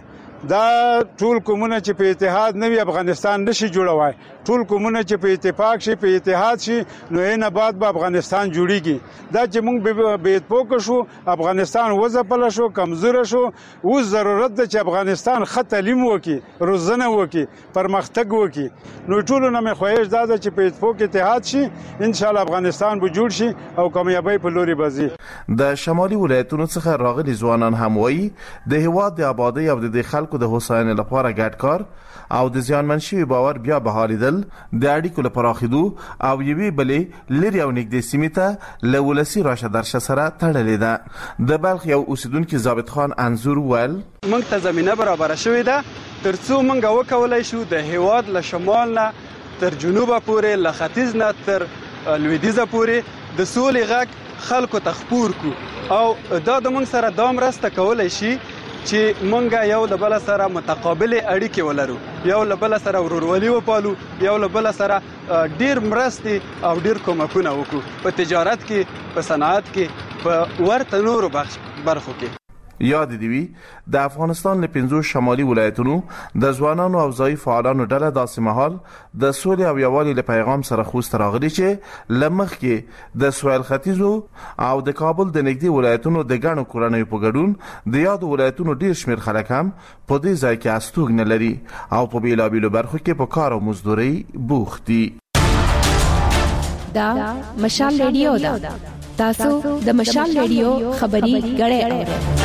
دا ټول قومونه چې په اتحاد نه وي افغانستان نشي جوړوي. ټول قومونه چې په اتفاق شي په اتحاد شي نو نه بعد به افغانستان جوړیږي. دا چې موږ به اتفاق شو افغانستان وځپل شو کمزور شو. اوس ضرورت ده چې افغانستان ښه تعلیم وکړي روزنه وکړي پرمختګ وکړي. نو ټول نه مې خواهش ده چې په اتفاق اتحاد شي ان شاء الله افغانستان به جوړ شي او کامیابی په لوري بځي. د شمالي ولایتونو څخه راغلي ځوانان هم وایي د هیواد د آبادی او د خلکو د هوساینې لپاره ګډ کار او د زیانمن شوي باور بیا بحالیدل د اړیکو لپاره پراخېدو او یوې بلې لري او نږدې سیمې ته له ولسي راشه درشه سره تړلې ده. د بلخ یو اوسیدونکي ضابط خان انزور ویل موږ ته زمينه برابر شوې ده ترڅو موږ وکولای شو د هیواد له شمال نه تر جنوبه پورې له ختیځ نه تر لویدیځه پورې د سولې غږ خلکو ته خپور کو او دا د موږ سره دا مرسته کولای شي چې مونږه یو له بل سره متقابل اړیکې ولرو یو له بل سره ورورولي وپالو یو له بل سره ډیر مرستي او ډیر کومکونه وکړو په تجارت کې په صنعت کې په ورته نورو برخو کې. یاد دی وی د افغانستان له 5 شمالي ولایتونو د ځوانانو او ځای فعالانو ډله داسې مهال د سولې او یووالي له پیغام سره خوست راغلي چې لمخ کې د سویل ختیځو او د کابل د نږدې ولایتونو د ګڼو کورنیو په ګډون د یاد ولایتونو ډیر شمیر خلک هم په دې ځای کې استوګ نه لري او په بیلابیلو برخو کې په کار او مزدوري بوخت دي. دا مشال ریډیو دا تاسو د مشال ریډیو خبري غړې اورئ.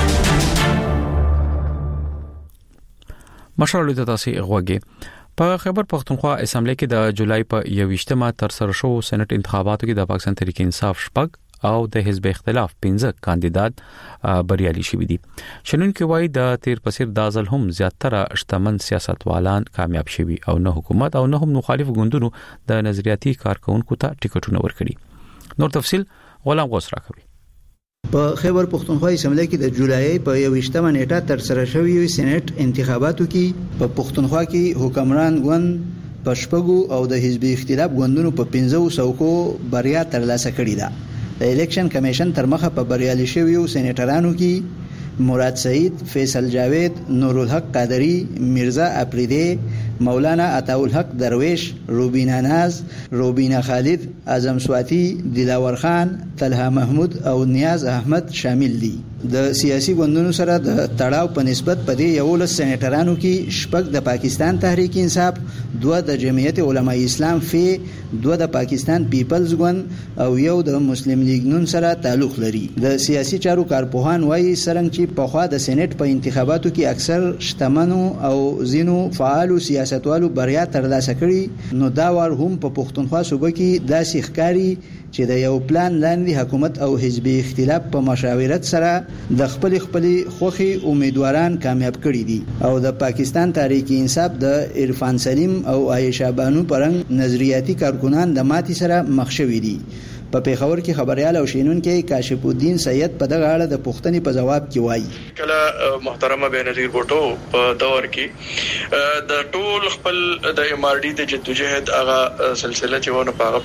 مشال ته تاسو غوږی په خیبر پختونخوا اسمبلی کې د جولای په 21مه تر سره شو سېنات انتخاباتو کې د پاکستان تحریک انصاف شپږ او د حزب اختلاف 15 کاندیدات بریالي شوي دي. شنن کې وایي د تیر پسیر دازل هم زیاتره شتمن سیاستوالان کامیاب شوي او نه حکومت او نه هم مخالف ګوندونو د نظریاتي کارکونکو ته ټیکټونه ورکړي. نور تفصيل غلام غوس راکوي. په خیبر پختونخوا اسمبلی کې د جولای په 21مه نیټه تر سره شوی سېنات انتخاباتو کې په پختونخوا کې حکمران ګوند په شپږو او د حزب اختلاف ګوندونو په 15 څوکو بریا ترلاسه کړې ده. د الیکشن کمیشن تر مخه په بریالي شویو سېنیټرانو کې مراد سعید، فیصل جاوید، نور الحق قادری، میرزا اپریدی، مولانا عطا الحق درویش، روبینا ناز، روبینا خالد، اعظم سواتی، دلاور خان، طلحه محمود او نیاز احمد شامل دي. د سیاسي ګوندونو سره د تړاو په نسبت په دې یو لس سېنیټرانو کې شپږ د پاکستان تحریک انصاف، 2 د جمعیت علماء اسلام فی، 2 د پاکستان پیپلز ګوند او یو د مسلم لیگ نون سره تعلق لري. د سیاسي چارو کارپوهان وایي څرنګه چې په خوا د سېنات په انتخاباتو کې اکثر شتمنو او زینو فعالو سیاستوالو بریا ترلاسه کړي نو دا وار هم په پښتونخوا صوبه کې داسې ښکاری چې د یو پلان لاندې حکومت او حزب اختلاف په مشاورت سره د خپل خوخي امیدواران کامیاب کړي دي او د پاکستان تحریک انصاف د عرفان سلیم او عائشہ بانو پرنګ نظریاتي کارکنان د ماتي سره مخ شوي دي. په پیښور کې خبريال او شینون کې کاشف الدین سید په دغه اړه د پوښتنې په جواب کې وایي کله محترمه بنظیر بوټو په دور کې د ټول خپل د ام ار ډي د جدوجہد هغه سلسله چې ونه پاغه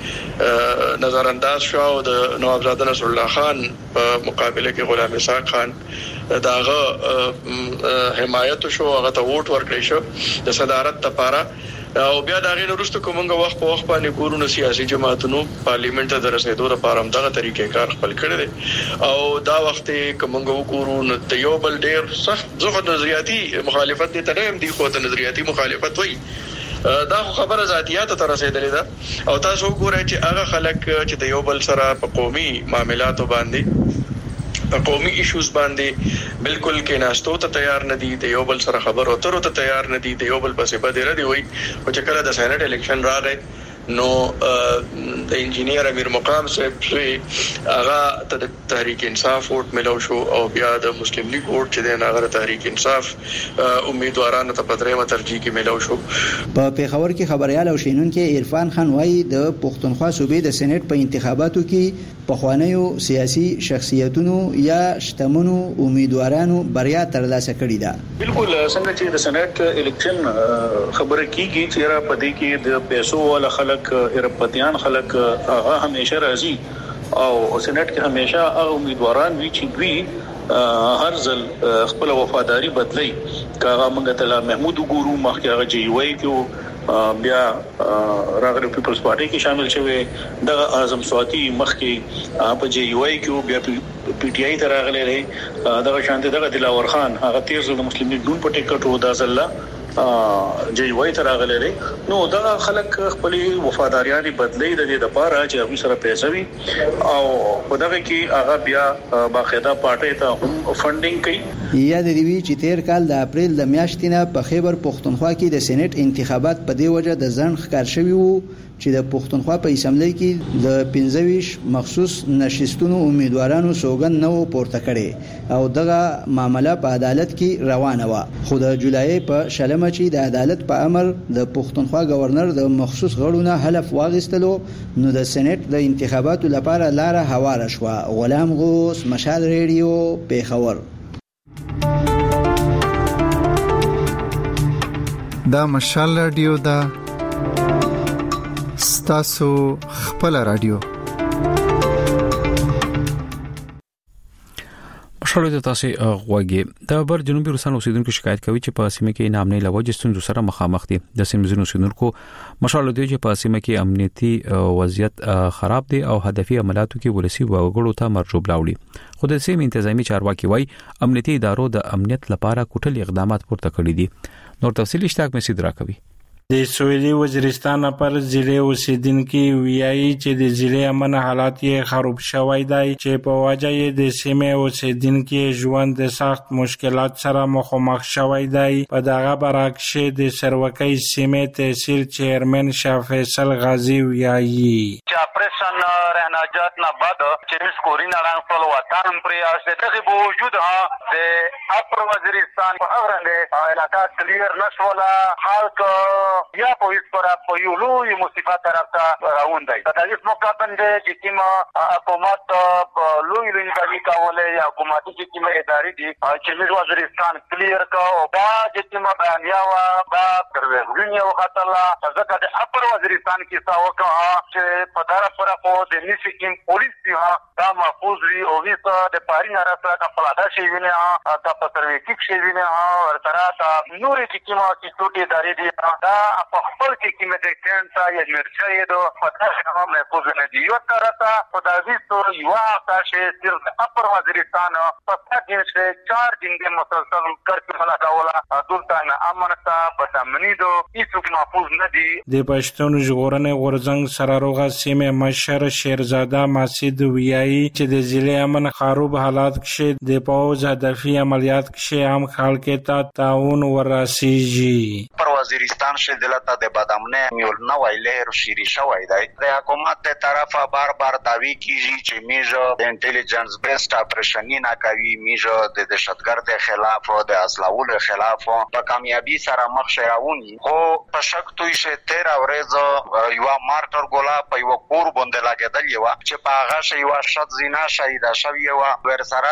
پکې نظر انداز شو او د نوابزاده نصر الله خان په مقابله کې غلام اسحاق خان داغه حمایت شو هغه ته ووټ ورکړی شو د صدارت لپاره او بیا دا غیر وروسته کومه وخت په وخت باندې ګورو سیاسي جماعتونو پارلیمنت ته درسېدو لپاره هم دغه طریقې کار خپل کړی دی او دا وخت کومه ګورو نو د یو بل ډیر سخت زغ نظریاتي مخالفت دي ته هم دی خو ته نظریاتي مخالفت وایي دا خبره ذاتیات ته رسیدلې ده او تاسو ګورئ چې هغه خلک چې د یو بل سره په قومي معاملاتو باندې قومي ایشوز باندې بالکل کې ناشتو ته تیار نه دي د یو بل سره خبرو اترو ته تیار نه دي د یو بل پسې بده ردی وي او چې کله د سېنات الیکشن راغی نو د انجینیر امیر مقام صاحب هغه ته تحریک انصاف ووټ ملو شو او بیا د مسلم لیگ ووټ چې د هغه تحریک انصاف امیدوارانو ته پدریمه ترجیح کې ملو شو. په پیښور کې خبريال او شینون کې عرفان خان وایي د پښتونخوا صوبې د سېنات په انتخاباتو کې په خوانیو سیاسي شخصیتونو یا شتمنو امیدوارانو بریا ترلاسه کړې ده. بالکل څنګه چې د سېنات الیکشن خبره کیږي چې را پدې کې د پیسو ولا خلک ارپتيان خلک هغه همیشه راځي او سېنات کې همیشه امیدواران وی چې دوی هر ځل خپل وفاداری بدلی کاغه موږ ته محمود ګورو مخکې هغه جی وای کې بیا راغلی پیپلز پارټي کې شامل شوی د اعظم سواتی مخکې په جی وای کې بیا پی ټی آی ته راغلی دی دغه شانته دغه دلاور خان هغه 13 د مسلم لیگ نون په ټیکټ و د ځله جی وای ته راغلی دی نو دا خلک خپل وفاداریان بدلی د دې لپاره چې هغه سره پیسې وي او په دغه کې هغه بیا باقاعده پارټي ته هم فندینګ کوي یا د دې چې تیر کال د اپریل د میاشتې نه په خیبر پښتونخوا کې د سېنات انتخابات په دی وجه د ځن ښکار شوی وو چې د پښتونخوا په اسمبلی کې د 15 مخصوص نشستونو امیدوارانو سوګند نو پورته کړي او دغه معاملې په عدالت کې روانه و خو د جولای په شلمه چې د عدالت په امر د پښتونخوا گورنر د مخصوص غړو نه حلف واغستلو نو د سېنات د انتخاباتو لپاره لار هواره شو. غلام غوث، مشال ریډیو، پیښور. دا مشال رادیو دا ستاسو خپل رادیو. مشال د تاسو غوږی د بر جنوبي روسان اوسیدونکو شکایت کوي چې په سیمه کې نامنې لوجه ستونزو سره مخامخ دي. د سیمې اوسیدونکو مشال دوی چې په سیمه کې امنیتي وضعیت خراب دي او هدفي عملیاتو کې ولسی وګړو ته مرجوب لاوړي. خو د سیمې انتظامی چارواکي وایي امنیتي ادارو د امنیت لپاره کوټل اقدامات پورته کړی دي. نور تفصیل اشتراک مې سید راکوي. د سویلي وزیرستان پر ضلع اوسیدونکو ویایي چې د ضلع امن حالات یې خراب شوی دی چې په وجه یې د سیمې اوسیدونکو ژوند د سخت مشکلات سره مخامخ شوی دی. په دغه برعکس د سروکۍ سیمې تحصیل چیرمن شاه فیصل غازی ویایي چې اپریشن رهناجات نه بعد چې سکورینه رانفل وطن پر دغه باوجود د اپر وزیرستان په اورنده علاقه کلیر نشولا خلک یا په اسپرا په یو لوی مصیبت طرف ته روان دي. دا هیڅ موقع باندې چې کوم حکومت لوی انتخابي کولای یا حکومتي چې کوم ادارې دي چې موږ وزیرستان کلیر کا او با چې کوم بیانیا وا با ترغونی او خطلا ځکه د اپر وزیرستان کې تاو کا چې په دار پر کو د نشکین پولیس دی دا محفوظ وي او هیڅ د پاري نه راځه کا پلادا شي وینه دا په سروي کې شي وینه او تر تا نور چې کوم چې ټوټي ادارې دي دا په خپل کې کومه د کینټا یا مرچې دو پتاشه هم محفوظ نه دی. یو ترته په داسې صورت یو تاسو صرف اپر وزیرستان په تاسو کې 4 دن د مسلسل کړکې ملا کاوله دلته نه امنتا بدامنی دو هیڅ محفوظ نه دی. د پښتون ژغورنې غورځنګ سراروغه سیمه مشر شیرزاده مسجد ویایي چې د ضلع امن خراب حالات کې د پوز هدفي عملیات کې هم خلک ته تعاون ورسیږي. پر وزیرستان شه دلته د بدامنه میول نه ویلې شيري شوی دی. د حکومت ته طرفه بار دعوی کیږي چې میجو د انټيليجنس بیسډ اپریشنی نه کوي، میجو د دهشتګرد خلاف او د اسلحو خلاف په کامیابی سره مخ شراونی. خو په شک توي شه 13 ورځ یو مارټر ګولا په یو کور باندې لاګیدل یو چې په هغه شی یو شت زینا شهید شوی یو ور سره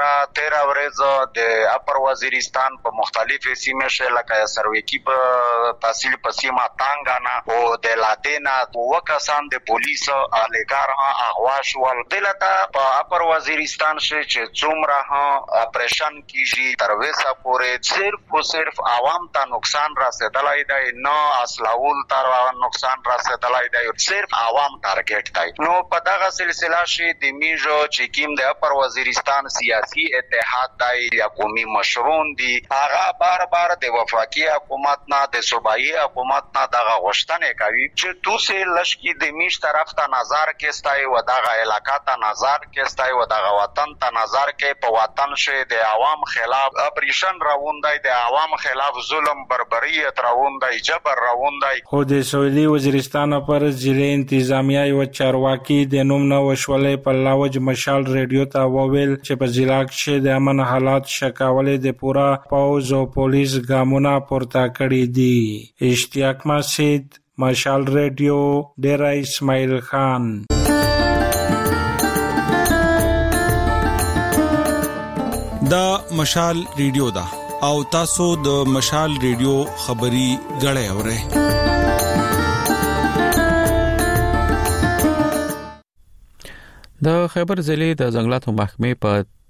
13 ورځ د اپر وزیرستان په مختلفو سیمه شه لکه سرویکی په تحصیل پسیما تانګانا او د لادینا وکسان د پولیس الیګار اغوا شول. دلته په اپر وزیرستان چې څومره اپریشن کیږي تر وسه پورې صرف عوام ته نقصان رسیدلای دی، نه اسلاول ته نقصان رسیدلای دی، صرف عوام ټارګټ دی. نو په دغه سلسله چې د میجو چې کیم د اپر وزیرستان سیاسي اتحاد دی یا قومي مشرون دی هغه بار د وفاقي حکومت نه د صوبایي حکومت نه دغه غوښتنه کوي چې توسه لشکې د میش طرف ته نظر کېستای و دغه علاقه ته نظر کېستای و دغه وطن ته نظر کې په وطن شه د عوام خلاف اپریشن راوندای، د عوام خلاف ظلم بربریت راوندای، جبر راوندای. خو د سویلي وزیرستان پر ضلع انتظامیه یو چارواکي د نوم نه وشولې په لاوج مشال ریډیو ته وویل چې په ضلع کې د امن حالات شکاولې د پورا پوز او پولیس ګامونه پورته کړی دي. اشتیاق مسجد، مشال ریډیو، ډیرا اسماعیل خان. دا مشال ریډیو دا او تاسو د مشال ریډیو خبري غړې اورئ. د خیبر ضلع د ځنګلاتو محکمې په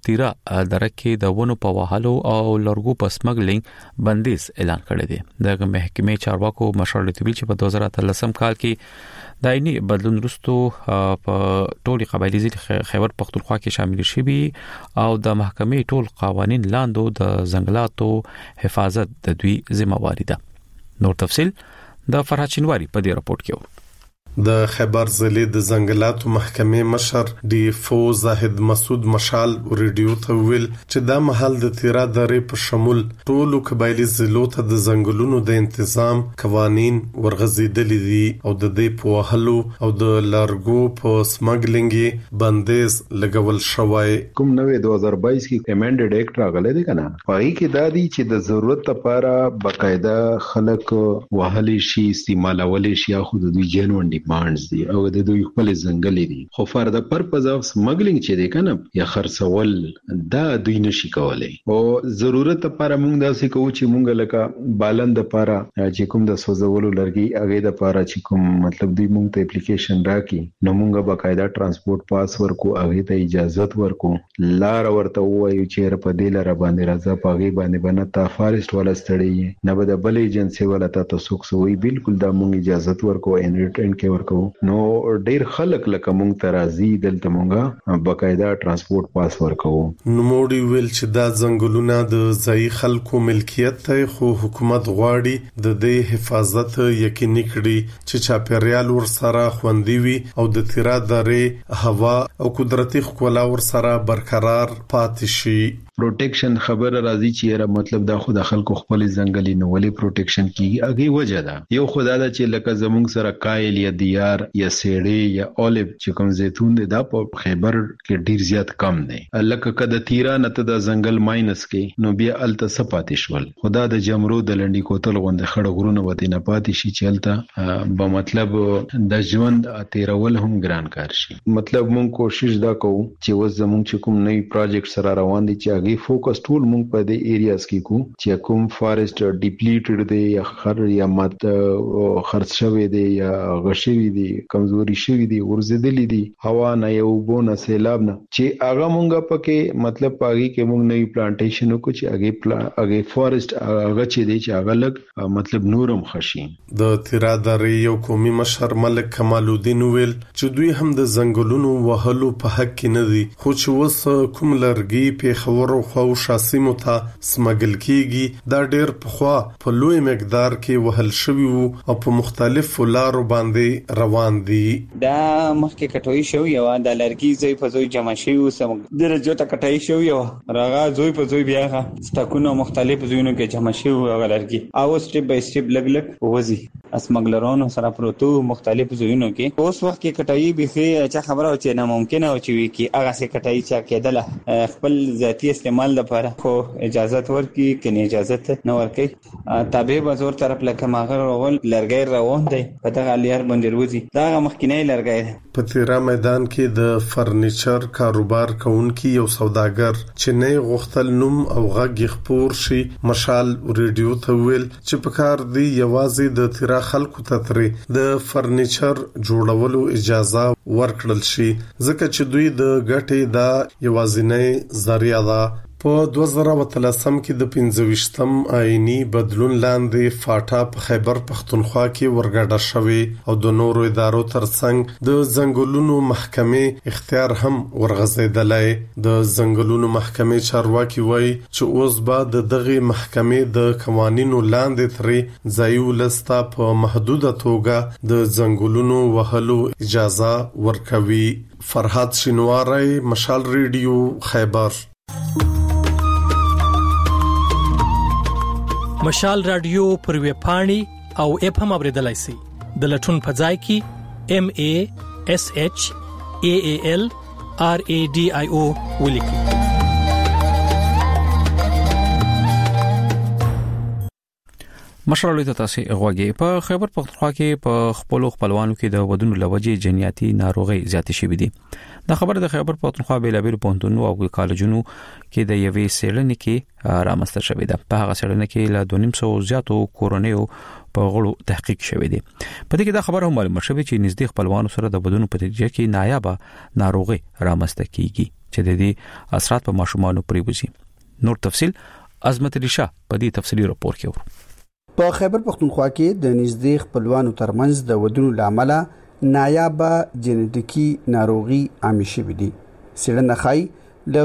تیرا درکه د ونو په وهلو او لرګو په سمګلینګ بندیز اعلان کړی دی. د محکمې چارواکو مشر لتویل چې په 2013 کال کې دایني بدلون وروسته په ټولي قبایلی ضلع خیبر پختونخوا کې شامل شوي او د محکمې ټول قوانين لاندې د ځنګلاتو حفاظت د دوی ذمہواری ده. نور تفصيل د فرحت شینواری په دې راپورټ کې و. د خیبر ضلع د ځنګلاتو محکمې مشر ډي فو زاهد مسعود مشال ریډیو ته ویل چې دا محل د تیرا درې په شمول ټولو قبایلی ضلعو ته د ځنګلونو د تنظیم قوانين ورغزیدلې دي او د دې په وهلو او د لارګو په سمګلینګ بندیز لګول شوی. کوم نوې 2022 کې امندډ اکټ راغلی دی کنه پای کې دا دي چې د ضرورت لپاره باقاعده خلک وهلي شي استعمالول شي خو د دوی جنون ډیمانډز دي او د دوی خپل ځنګل دي خو فار د پرپز اف سمګلینګ چې دی کنه یا خرڅول دا دوی نشي کولای او ضرورت لپاره موږ دا څه کوو چې موږ لکه بالند لپاره چې کوم د سوزولو لرګي هغه د لپاره چې کوم مطلب دوی موږ ته اپلیکیشن راکې نو موږ باقاعده ترانسپورت پاس ورکو هغه ته اجازه ورکو لار ورته وایو چې په دې لار باندې راځه په هغه باندې بنتا فارست ولا ستړي نه به د بل ایجنسی ولا تاسو سوي بالکل دا موږ اجازه ورکو ان ریټرن کې ورکو نو ډیر خلک لکه مونږ ترازی دلته مونږه باقاعده ترانسپورت پاس ورکو. نو موډي ویل چې دا ځنګلونه د ځای خلکو ملکیت ته خو حکومت غواړي د دې حفاظت یقیني کړي چې چاپیریال ور سره خوندي وي او د تیرا درې هوا او قدرتي ښکلا ور سره برقرار پاتې شي. پروټیکشن خبر راځي چې مطلب دا خو د خلکو خپل ځنګلي نو ولې پروټیکشن کیږي هغه وجه ده یو خدای دا چې لکه زمونږ سره کایل یا دیار یا سیړې یا اوليو چې کوم زيتون دي دا په خیبر کې ډیر زیات کم دي لکه کده تیرا نته د ځنګل ماینس کې نو بیا الته سپاتې شول خدا د جمرو د لنډي کوتل غوند خړ غرونه وته نه پاتې شي چې الته به مطلب د ژوند تیرول هم ګران کار شي. مطلب مونږ کوشش دا کوو چې وز زمونږ چې کوم نوې پروجیکټ سره روان دي چې فوکس ټول مونږ په دې ایریاز کې کو چې کوم فارست ډیپلیټډ دی یا خر یا مات خرڅ شوی دی یا غشوی دی کمزوري شوی دی ورزيدلې دی هوا نه یو بونه سیلاب نه چې هغه مونږه پکې مطلب پاږي کې مونږ نوې پلانټیشن کو چې هغه فارست هغه چې دی چې هغه لګ مطلب نورم خشي. د تیرا درې یو قومي مشر ملک کمال الدین ویل چې دوی هم د ځنګلونو وهلو په حق کې نه دي خو چې وس کوم لرګي په خبرو خو شاسمو ته سمګل کیږي دا ډېر پخوا په لوی مقدار کې وهل شوی او په مختلفو لارو باندې روان دي. دا مخکې کټوي شو یو د لرګي زوی په زوی جمع شوی سم درجه ته کټای شو یو راغه زوی په زوی بیا ستکونه مختلف زوینو کې جمع شوی او لرګي او سټپ بای سټپ لګ لګ وځي اسمګلرونو سره پروتو مختلف زوینو کې اوس وخت کې کټای به چې خبره او چې نه ممکنه او چې کی هغه سه کټای چې کېدله خپل ذاتی استعمال لپاره خو اجازه ورکي کني اجازه نه ورکي تابع بازار طرف لکه ماغه راول لرګي روان دی په دغه لیار باندې وروزي دا مخکینه لرګي په تیرا میدان کې د فرنیچر کاروبار کوونکی یو سوداګر چې نه غوښتل نوم او غږ خپور شي مشال ریډیو ته ویل چې په کار دی یوازې د تیرا خلکو ته ترې د فرنیچر جوړولو اجازه ورکړل شي ځکه چې دوی د ګټې دا یوازینی ذریعہ ده. په 2013 کې د 25م آئینی بدلون لاندې فاټا په خیبر پختونخوا کې ورګډه شوې او د نورو ادارو ترڅنګ د ځنګلونو محکمې اختیار هم ورغځیدلای. د ځنګلونو محکمې چارواکي وایي چې اوس به د دغه محکمې د قوانینو لاندې ترې ځای ولستا په محدوده توګه د ځنګلونو وهلو اجازه ورکوي. فرحت شینواری مشال ریډیو خیبر. مشال رادیو پر ویب پاڼې او اپ هم اوریدلای شئ د لټون په ځای کې MASHALRADIO ولیکئ. مشرالوی ته تاسو غوږی په خیبر پختونخوا کې په خپلوانو کې د ودونو لوجې جنیاتي ناروغي زیاتې شوې دي. دا خبره د خیبر پختونخوا بیلابیل پوهنتونونو او کالجونو کې د یوې سیړنې کې رامنځته شوې ده. په هغه سیړنې کې له 250 زیاتو کورونیو په غړو تحقیق شوې دي. په دې کې دا خبره هم معلومه شوې چې نږدې خپلوانو سره د ودونو په نتیجه کې نایابه ناروغي رامنځته کیږي. چې د دې اثرات په ماشومانو پرې وځي. نور تفصيل عظمت ریشا په دې تفصیلی راپور کې ورو. په خیبر پختونخوا کې د نږدې خپلوانو ترمنځ د ودونو لامل نایابه جنټیکي ناروغي عامه شوې دي. سیړنه خای ل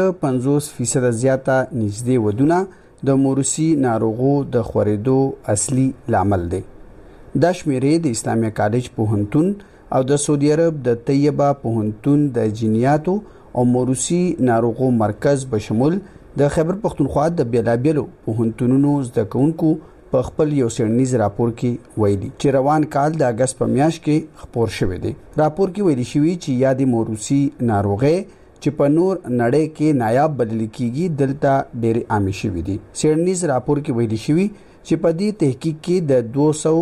55% زیاته نږدې ودونه د موروثي ناروغو د خورېدو اصلي لامل دي. د شمیرې د اسلامي کالج پوهنتون او د سعودي عرب د طیبه پوهنتون د جینیاتو او موروثي ناروغو مرکز بشمول د خیبر پختونخوا د بیلابیلو پوهنتونونو زده کوونکو په خپل یو سیرنیز راپور کې ویلي چې روان کال د اگست په میاشت کې خبر شوی دی. راپور کې ویلي شوی چې یادي موروثي ناروغي چې په نور نړۍ کې نایاب بلل کېږي دلته ډېر عام شوی دی. سیرنیز راپور کې ویلي شوی چې په دې تحقیق کې د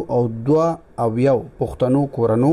202 اویاو پښتنو کورنو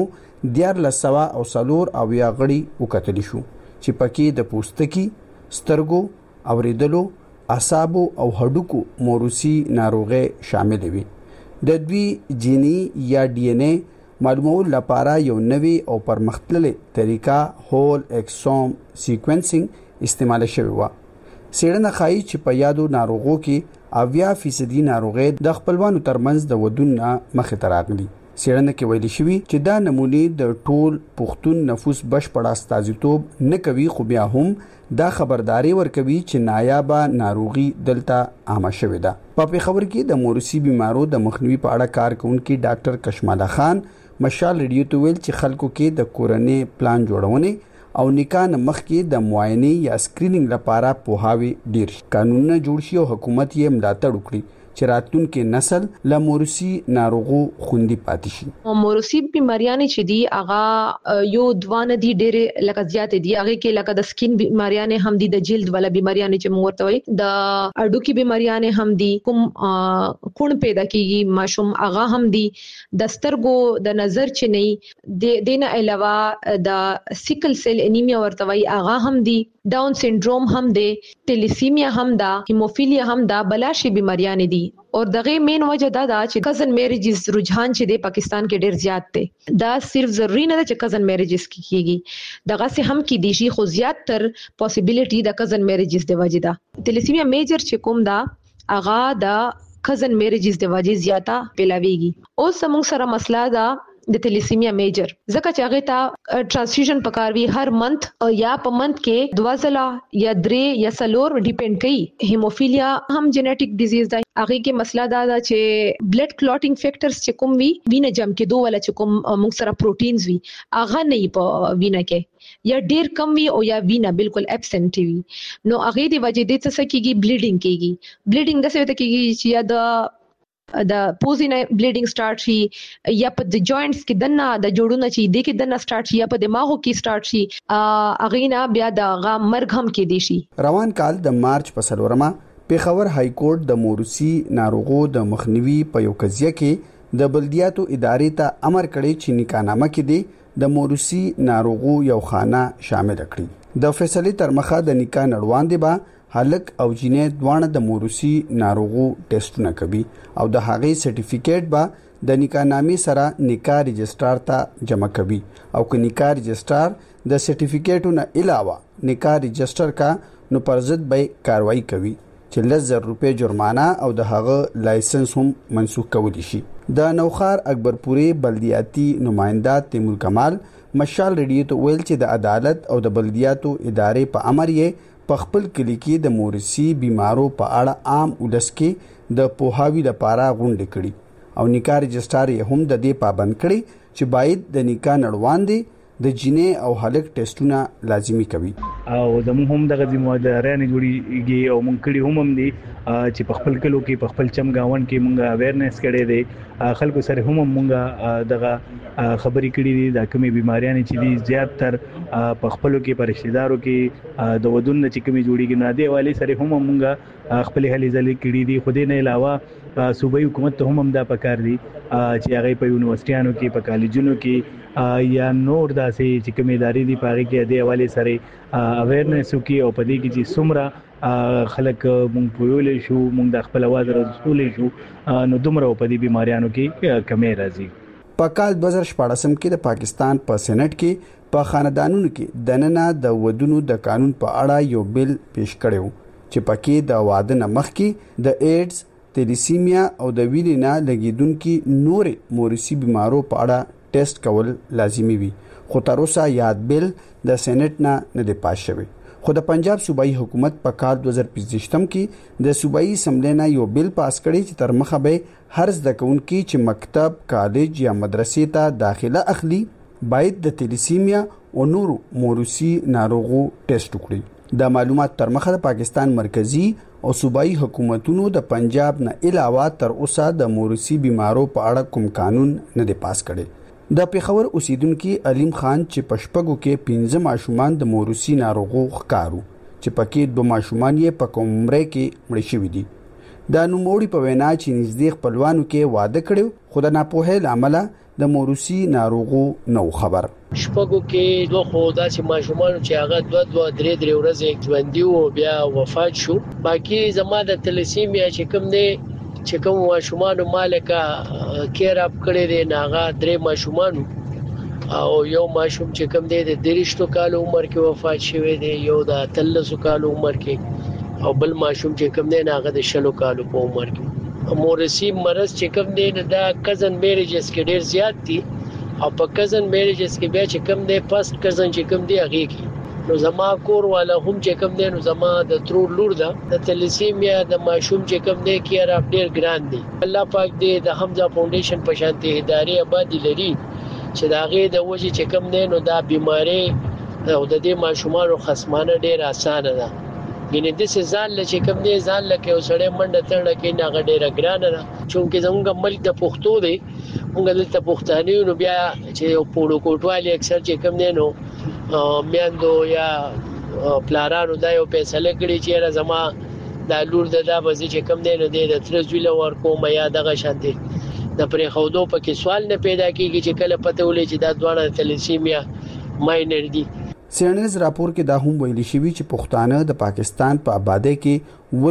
1400 او سلور اویا غړي وکتل شو چې پکې د پوستکي، سترګو، اوریدلو، اعصاب او هډوکو موروثي ناروغي شامل وي. د دوی جیني یا ډي ان اے معلومولو لپاره یو نوې او پرمختللې طریقه هول اکسوم سیکوینسینګ استعمال شوی و. سیړنه خای چې په یادو ناروغو کې 80% ناروغي د خپلوانو ترمنځ د ودون مخه تراغلي. سیړنه کې ویل شوی چې دا نمونه د ټول پښتون نفوس بشپړ استازیتوب نه کوي، خو بیا هم دا خبرداري ورکوي چې نایابه ناروغي دلته عامه شوې ده. په پیښور کې د موروثي بیمارو د مخنیوي په اړه کارکونکي ډاکټر کشماله خان مشال ریډیو ته ویل چې خلکو کې د کورنۍ پلان جوړونې او نکاح مخکې د معاینې یا سکرینینګ لپاره پوهاوی ډیر قانونونه جوړ شي او حکومت یې ملاتړ وکړي چې راتلونکي نسل له موروثي ناروغو خوندي پاتې شي. موروثي بیماریاں چې دي هغه یو دوانه دي ډېر لکه زیات دي. هغه کې لکه د سکین بیماریاں هم دي، د جلد والا بیماریاں چې موږ ورته وایي، د اډوکی بیماریاں هم دي، کوم کون پیدا کیږي ماشوم هغه هم دي، د سترګو د نظر چې نه دینه علاوه د سیکل سیل انیمیا ورته وایي هغه هم دي، ډاون سنډروم هم دي، ټیلیسیمیا هم ده، هیموفیلیا هم ده، بلاشي بیماریاں دي. اور دغه مین وجه دا چې کزن میریجز رجحان چې د پاکستان کې ډیر زیات دی. دا صرف ضروری نه ده چې کزن میریجز کیږي، دغه سه هم کې دي شي، خو زیات تر پوسیبিলিټي د کزن میریجز دی وجه دا. ټیلیسیمیا میجر چې کوم دا اغا دا کزن میریجز دی وجه زیاته پیلاویږي. اوس موږ سره مسله دا د تلیسیمیا میجر ځکه چې هغه ته ټرانسفیوژن پکاروي هر منث یا په منث کې 2 ځله یا 3 یا 4 ډیپند کوي. هیموفیلیا هم جنیټیک ډیزیز دی. هغه کې مسله دا ده چې بلډ کلوټینګ فیکټرز چې کوم وی وینه جم کې دوه ولا چې کوم موږ سره پروتینز وی هغه نه په وینه کې یا ډیر کم وی او یا وینه بالکل ابسنټ وی. نو هغه دی وجه د څه کېږي بلیډینګ کېږي. بلیډینګ د څه ته کېږي چې یا د پوزینه بلیډینګ سٹارټ شي یا په د جوائنټس کې دنه د جوړونه چې د کې دنه سٹارټ شي یا په دماغو کې سٹارټ شي اغینا بیا د مرګ هم کې دي شي. روان کال د مارچ په سلورمه پیښور های کورټ د موروثي ناروغو د مخنیوي په یو قضیه کې د بلدیاتو ادارې ته امر کړی چې نکاحنامه کې دي د موروثي ناروغو یو خانه شامل کړي. د فیصله تر مخه د نکاح نړوان دي با هلک او جینې دوانه د موروثي ناروغو ټیسټونه کوي او د هغې سرټیفیکیټ به د نکاح نامې سره نکاح رجسترار ته جمع کوي او که نکاح رجسترار د سرټیفیکیټو نه علاوه نکاح رجستر کا نو پر ضد به کاروایی کوي چې 1,000 روپے جرمانه او د هغه لایسنس هم منسوخ کولی شي. د نوخار اکبرپوري بلدیاتي نمائنده تیمور کمال مشال ریډیو ته ویل چې د عدالت او د بلدیاتو ادارې په امر یې په خپل کلی کې د موروثي بیمارو په اړه عام ولس کې د پوهاوی لپاره غونډې کړي او نکاح رجسترار یې هم د دې پابند کړي چې باید د نکاح نړوان دي د جینې او هلک ټیسټونه لازمي کوي. او زموږ هم دغه ذمہوارانه جوړیږي او مونږ کړي هم دي چې په خپل کلو کې په خپل چمګاون کې مونږه اویرنس کړي دي خلکو سره هم مونږه دغه خبرې کړي دي د کومې بیماریاں چې دي زیات تر په خپلو کې پر رشتہدارو کې د ودون چې کومې جوړیږي نه دی والی سره هم مونږه خپل هلي ځلې کړي دي. خو دې نه علاوه صوبایي حکومت ته هم دا پکار دي چې هغه په یونیورسيټیانو کې په کالجونو کې یا نور داسې چې کومې ادارې دي پاره کې د حواله سره اویرنس وکي او په دې کې چې څومره خلک مونږ پویولې شو مونږ د خپل आवाज رسولې شو نو دومره په دې بیماریانو کې کمې راځي. په کال 2014 کې د پاکستان په سېنات کې په خاندانونو کې دننه د ودونو د قانون په اړه یو بل پیش کړو چې پکې د واده نه مخکې د ایډز، تلیسیمیا او د وینې نه لګیدونکو نورې موروثي بیمارو په اړه ټیسټ کول لازمي وي، خو تر اوسه یاد بل د سېنات نه دی پاس شوی. خو د پنجاب صوبایي حکومت په کال 2015 کې د صوبایي اسمبلی نه یو بل پاس کړی چې تر مخه به هر زده کوونکي چې مکتب، کالج یا مدرسې ته داخله اخلي باید د تلیسیمیا او نورو موروثي ناروغو ټیسټ وکړي. دا معلومات تر مخه د پاکستان مرکزی او صوبایي حکومتونو د پنجاب نه علاوه تر اوسه د موروثي بیمارو په اړه کوم قانون نه دی پاس کړی. د پیښور اوسیدونکو علیم خان چې پشپګو کې 15 ماشومان د موروثي ناروغو ښکارو چې پکې 2 ماشومان یې په کوم عمر کې مړ شوي دي. دا نوموړي په وینا چې نږدې خپلوانو کې واده کړو خو د ناپوهۍ لامل د موروثي ناروغو نو خبر. شپږو کې دوه خو داسې ماشومان چې هغه 2-3 ورځې ژوندي وو بیا وفات شو. باقي زما د تلیسیمیا چې کوم دی چې کوم ماشومان مالکا کیر اپ کړی دی ناغه 3 ماشومان او یو ماشوم چې کوم دی د 30 کال عمر کې وفات شوی دی، یو د 13 کال عمر کې او بل ماشوم چې کوم دی ناغه د 60 کال په عمر کې. موروثي مرض چې کوم دی دا کزن میریجز کې ډیر زیات دي او په کزن میریجز کې بیا چې کوم دی فرست کزن چې کوم دی هغه کې نو زما کور والا هم چې کوم دی نو زما د ترور لور ده د تلیسیمیا د ماشوم چې کوم دی کیر اپ ډیر ګران دی. الله پاک دې د حمزه فاونډیشن په شانتي ادارې آبادی لري چې دا غي د وجه چې کوم دی نو دا بیماری او د دې ماشومانو خصمانه ډیر اسانه ده. ینه د څه ځان لکه کوم دی ځان لکه وسړې منډه تړه کې نه ډیره ګران ده چې زموږ ملک د پښتو دی موږ د پښتانه نو بیا چې پوړو کوټوالي اکثر چې کوم دی نو میاندو یا پلارانو دا یو فیصله کړی چې زما د لور د بازي چې کم دی نو د ترزویل ورکو میا دغه شانتي د پرې خودو پکې سوال نه پیدا کیږي چې کله پته ولې چې دا دوه تلیسیمیا ماینر دي. سیرنز راپور کې دا هم ویلي شوی چې پښتانه د پاکستان په آبادی کې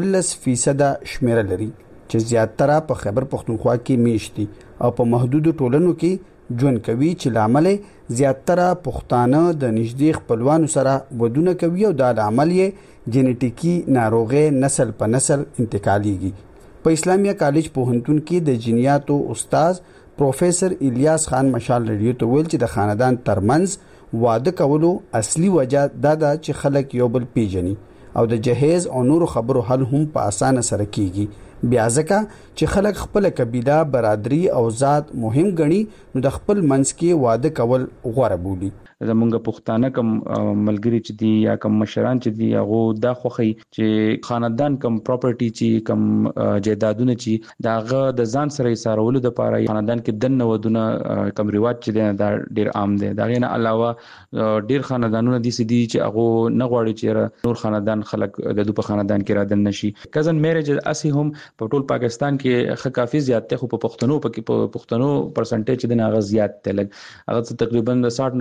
18% شمیره لري چې زیاتره په خیبر پختونخوا کې میشتي او په محدود ټولنو کې ژوند کوي چې لامل زیاتره پښتانه د نږدې خپلوانو سره ودونه کوي او د عمل یې جنټیکي ناروغي نسل په نسل انتقاليږي. په اسلامیه کالج پوهنتون کې د جنیاتو استاد پروفیسور الیاس خان مشال ریډیو ته ویل چې د خاندان ترمنځ واده کولو اصلي وجہ دا ده چې خلک یو بل پیژني او د جهیز او نورو خبرو حل هم په اسانه سره کیږي. بیا ځکه چې خلک خپل قبیله، برادری او ذات مهم ګڼي نو د خپل منځ کې واده کول غوړه بولي. زمونږ پښتانه کم ملګری چې دی یا کم مشران چې دی هغه دا خوخي چې خاندان کم پراپرټي چې کم جیدادونه چې داغه د ځان سره سارولو د پاره خاندان کې دنه ودونه کم ریواج چې دی دا ډیر عام دی. دا غینه علاوه ډیر خاندانونه دي چې هغه نه غواړي چې نور خاندان خلک د دوه خاندان کې را دن نشي. کزن میریج اسی هم په ټول پاکستان کې کافي زیات ته خو په پښتنو پرسنټیج د هغه زیات ته لګ هغه تقریبا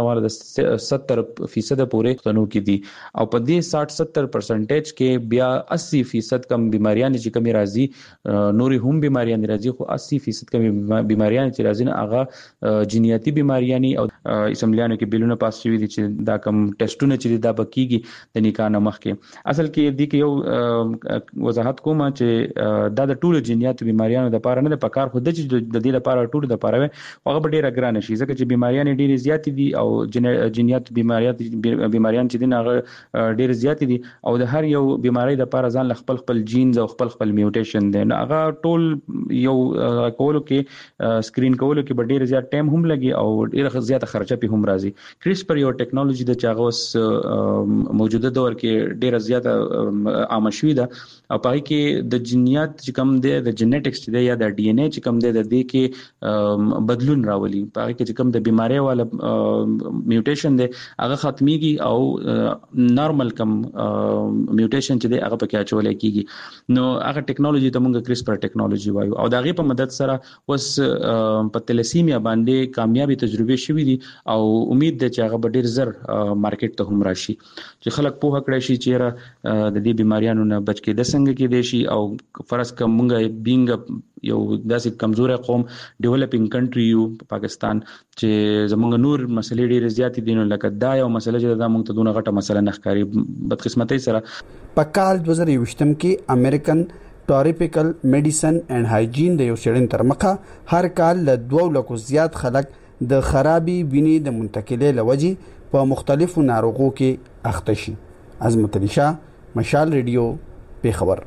60-70% پورې پښتنو کې دي او په دې 60-70% کې بیا 80% کم بیماریاں چې کمی راځي نوري هم بیماریاں راځي خو 80% کم بیماریاں چې راځي نه هغه جنیاتي بیماریاں او اسمبلیانو کې بیلونه پاس شوی دي چې دا کم ټیسټونه چې دا بکیږي د نکاح نه مخکې. اصل کې دي کې یو وضاحت کوم چې دا د ټولو جنیاتي بیماریاں د لپاره نه د پکار خو د دې لپاره ټولو د لپاره هغه ډیره ګرانه شي ځکه چې بیماریاں ډیره زیات دي او جنیات بیماریاں چې دین هغه ډیر زیات دي او د هر یو بیماری د لپاره ځان خپل جینز او خپل میوټیشن دي هغه ټول یو کولو کې سکرین کولو کې ډیر زیات ټایم هم لګي او ډیر زیات خرچه په هم راځي. کرسپر یو ټیکنالوژي د چاغوس موجوده دور کې ډیر زیات عام شوې ده او پای کې د جنیات چې کم دي د جینټکس چې دی یا د ډي ان اے چې کم دی د دې کې بدلون راولي پای کې چې کم د بیماری والا میوټیشن دی هغه ختميږي او نارمل کم میوټیشن چې دی هغه پکې اچول کېږي نو هغه ټیکنالوژي ته موږ کرسپر ټیکنالوژي وایو او دغه په مدد سره اوس په تلیسیمیا باندې کامیابی تجربه شوې دي او امید ده چې هغه ډیر زر مارکیټ ته هم راشي چې خلک په هکړه شي چې د دې بیماریانو نه بچ کې د څنګه کې دي شي او فرض کوم موږ بینګ یو داسې کمزوري قوم ډیولپینګ کنټری یو پاکستان چې زمونږ نور مسلې ډېرې زیاتې دي نو لکه دا یو مسله چې دا موږ ته دونه غټه مسله نه ښکاري بدقسمتۍ سره. په کال 2020 کې امریکن ټاریپیکل میډیسن اینڈ هایجین د یو سړین تر مخه هر کال له 2 لکو زیات خلک د خرابي وینې د منتقلې لوجې په مختلفو ناروغو کې اخته شي. عظمت علي شاه، مشال ریډیو، پیښور.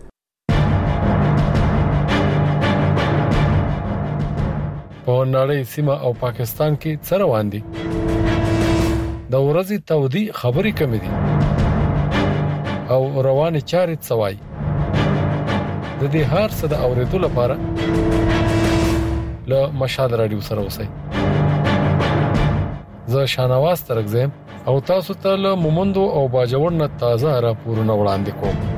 په نړۍ سیمه او پاکستان کې څه روان دي؟ د ورځې تودي خبري کمې دي او روانه چارې څوای. د دې هر څه د اوریدو لپاره له مشال رادیو سره اوسئ. زه شانواز ترغزم او تاسو ته له مومندو او باجوړ نه تازه راپورونه وړاندې کوم.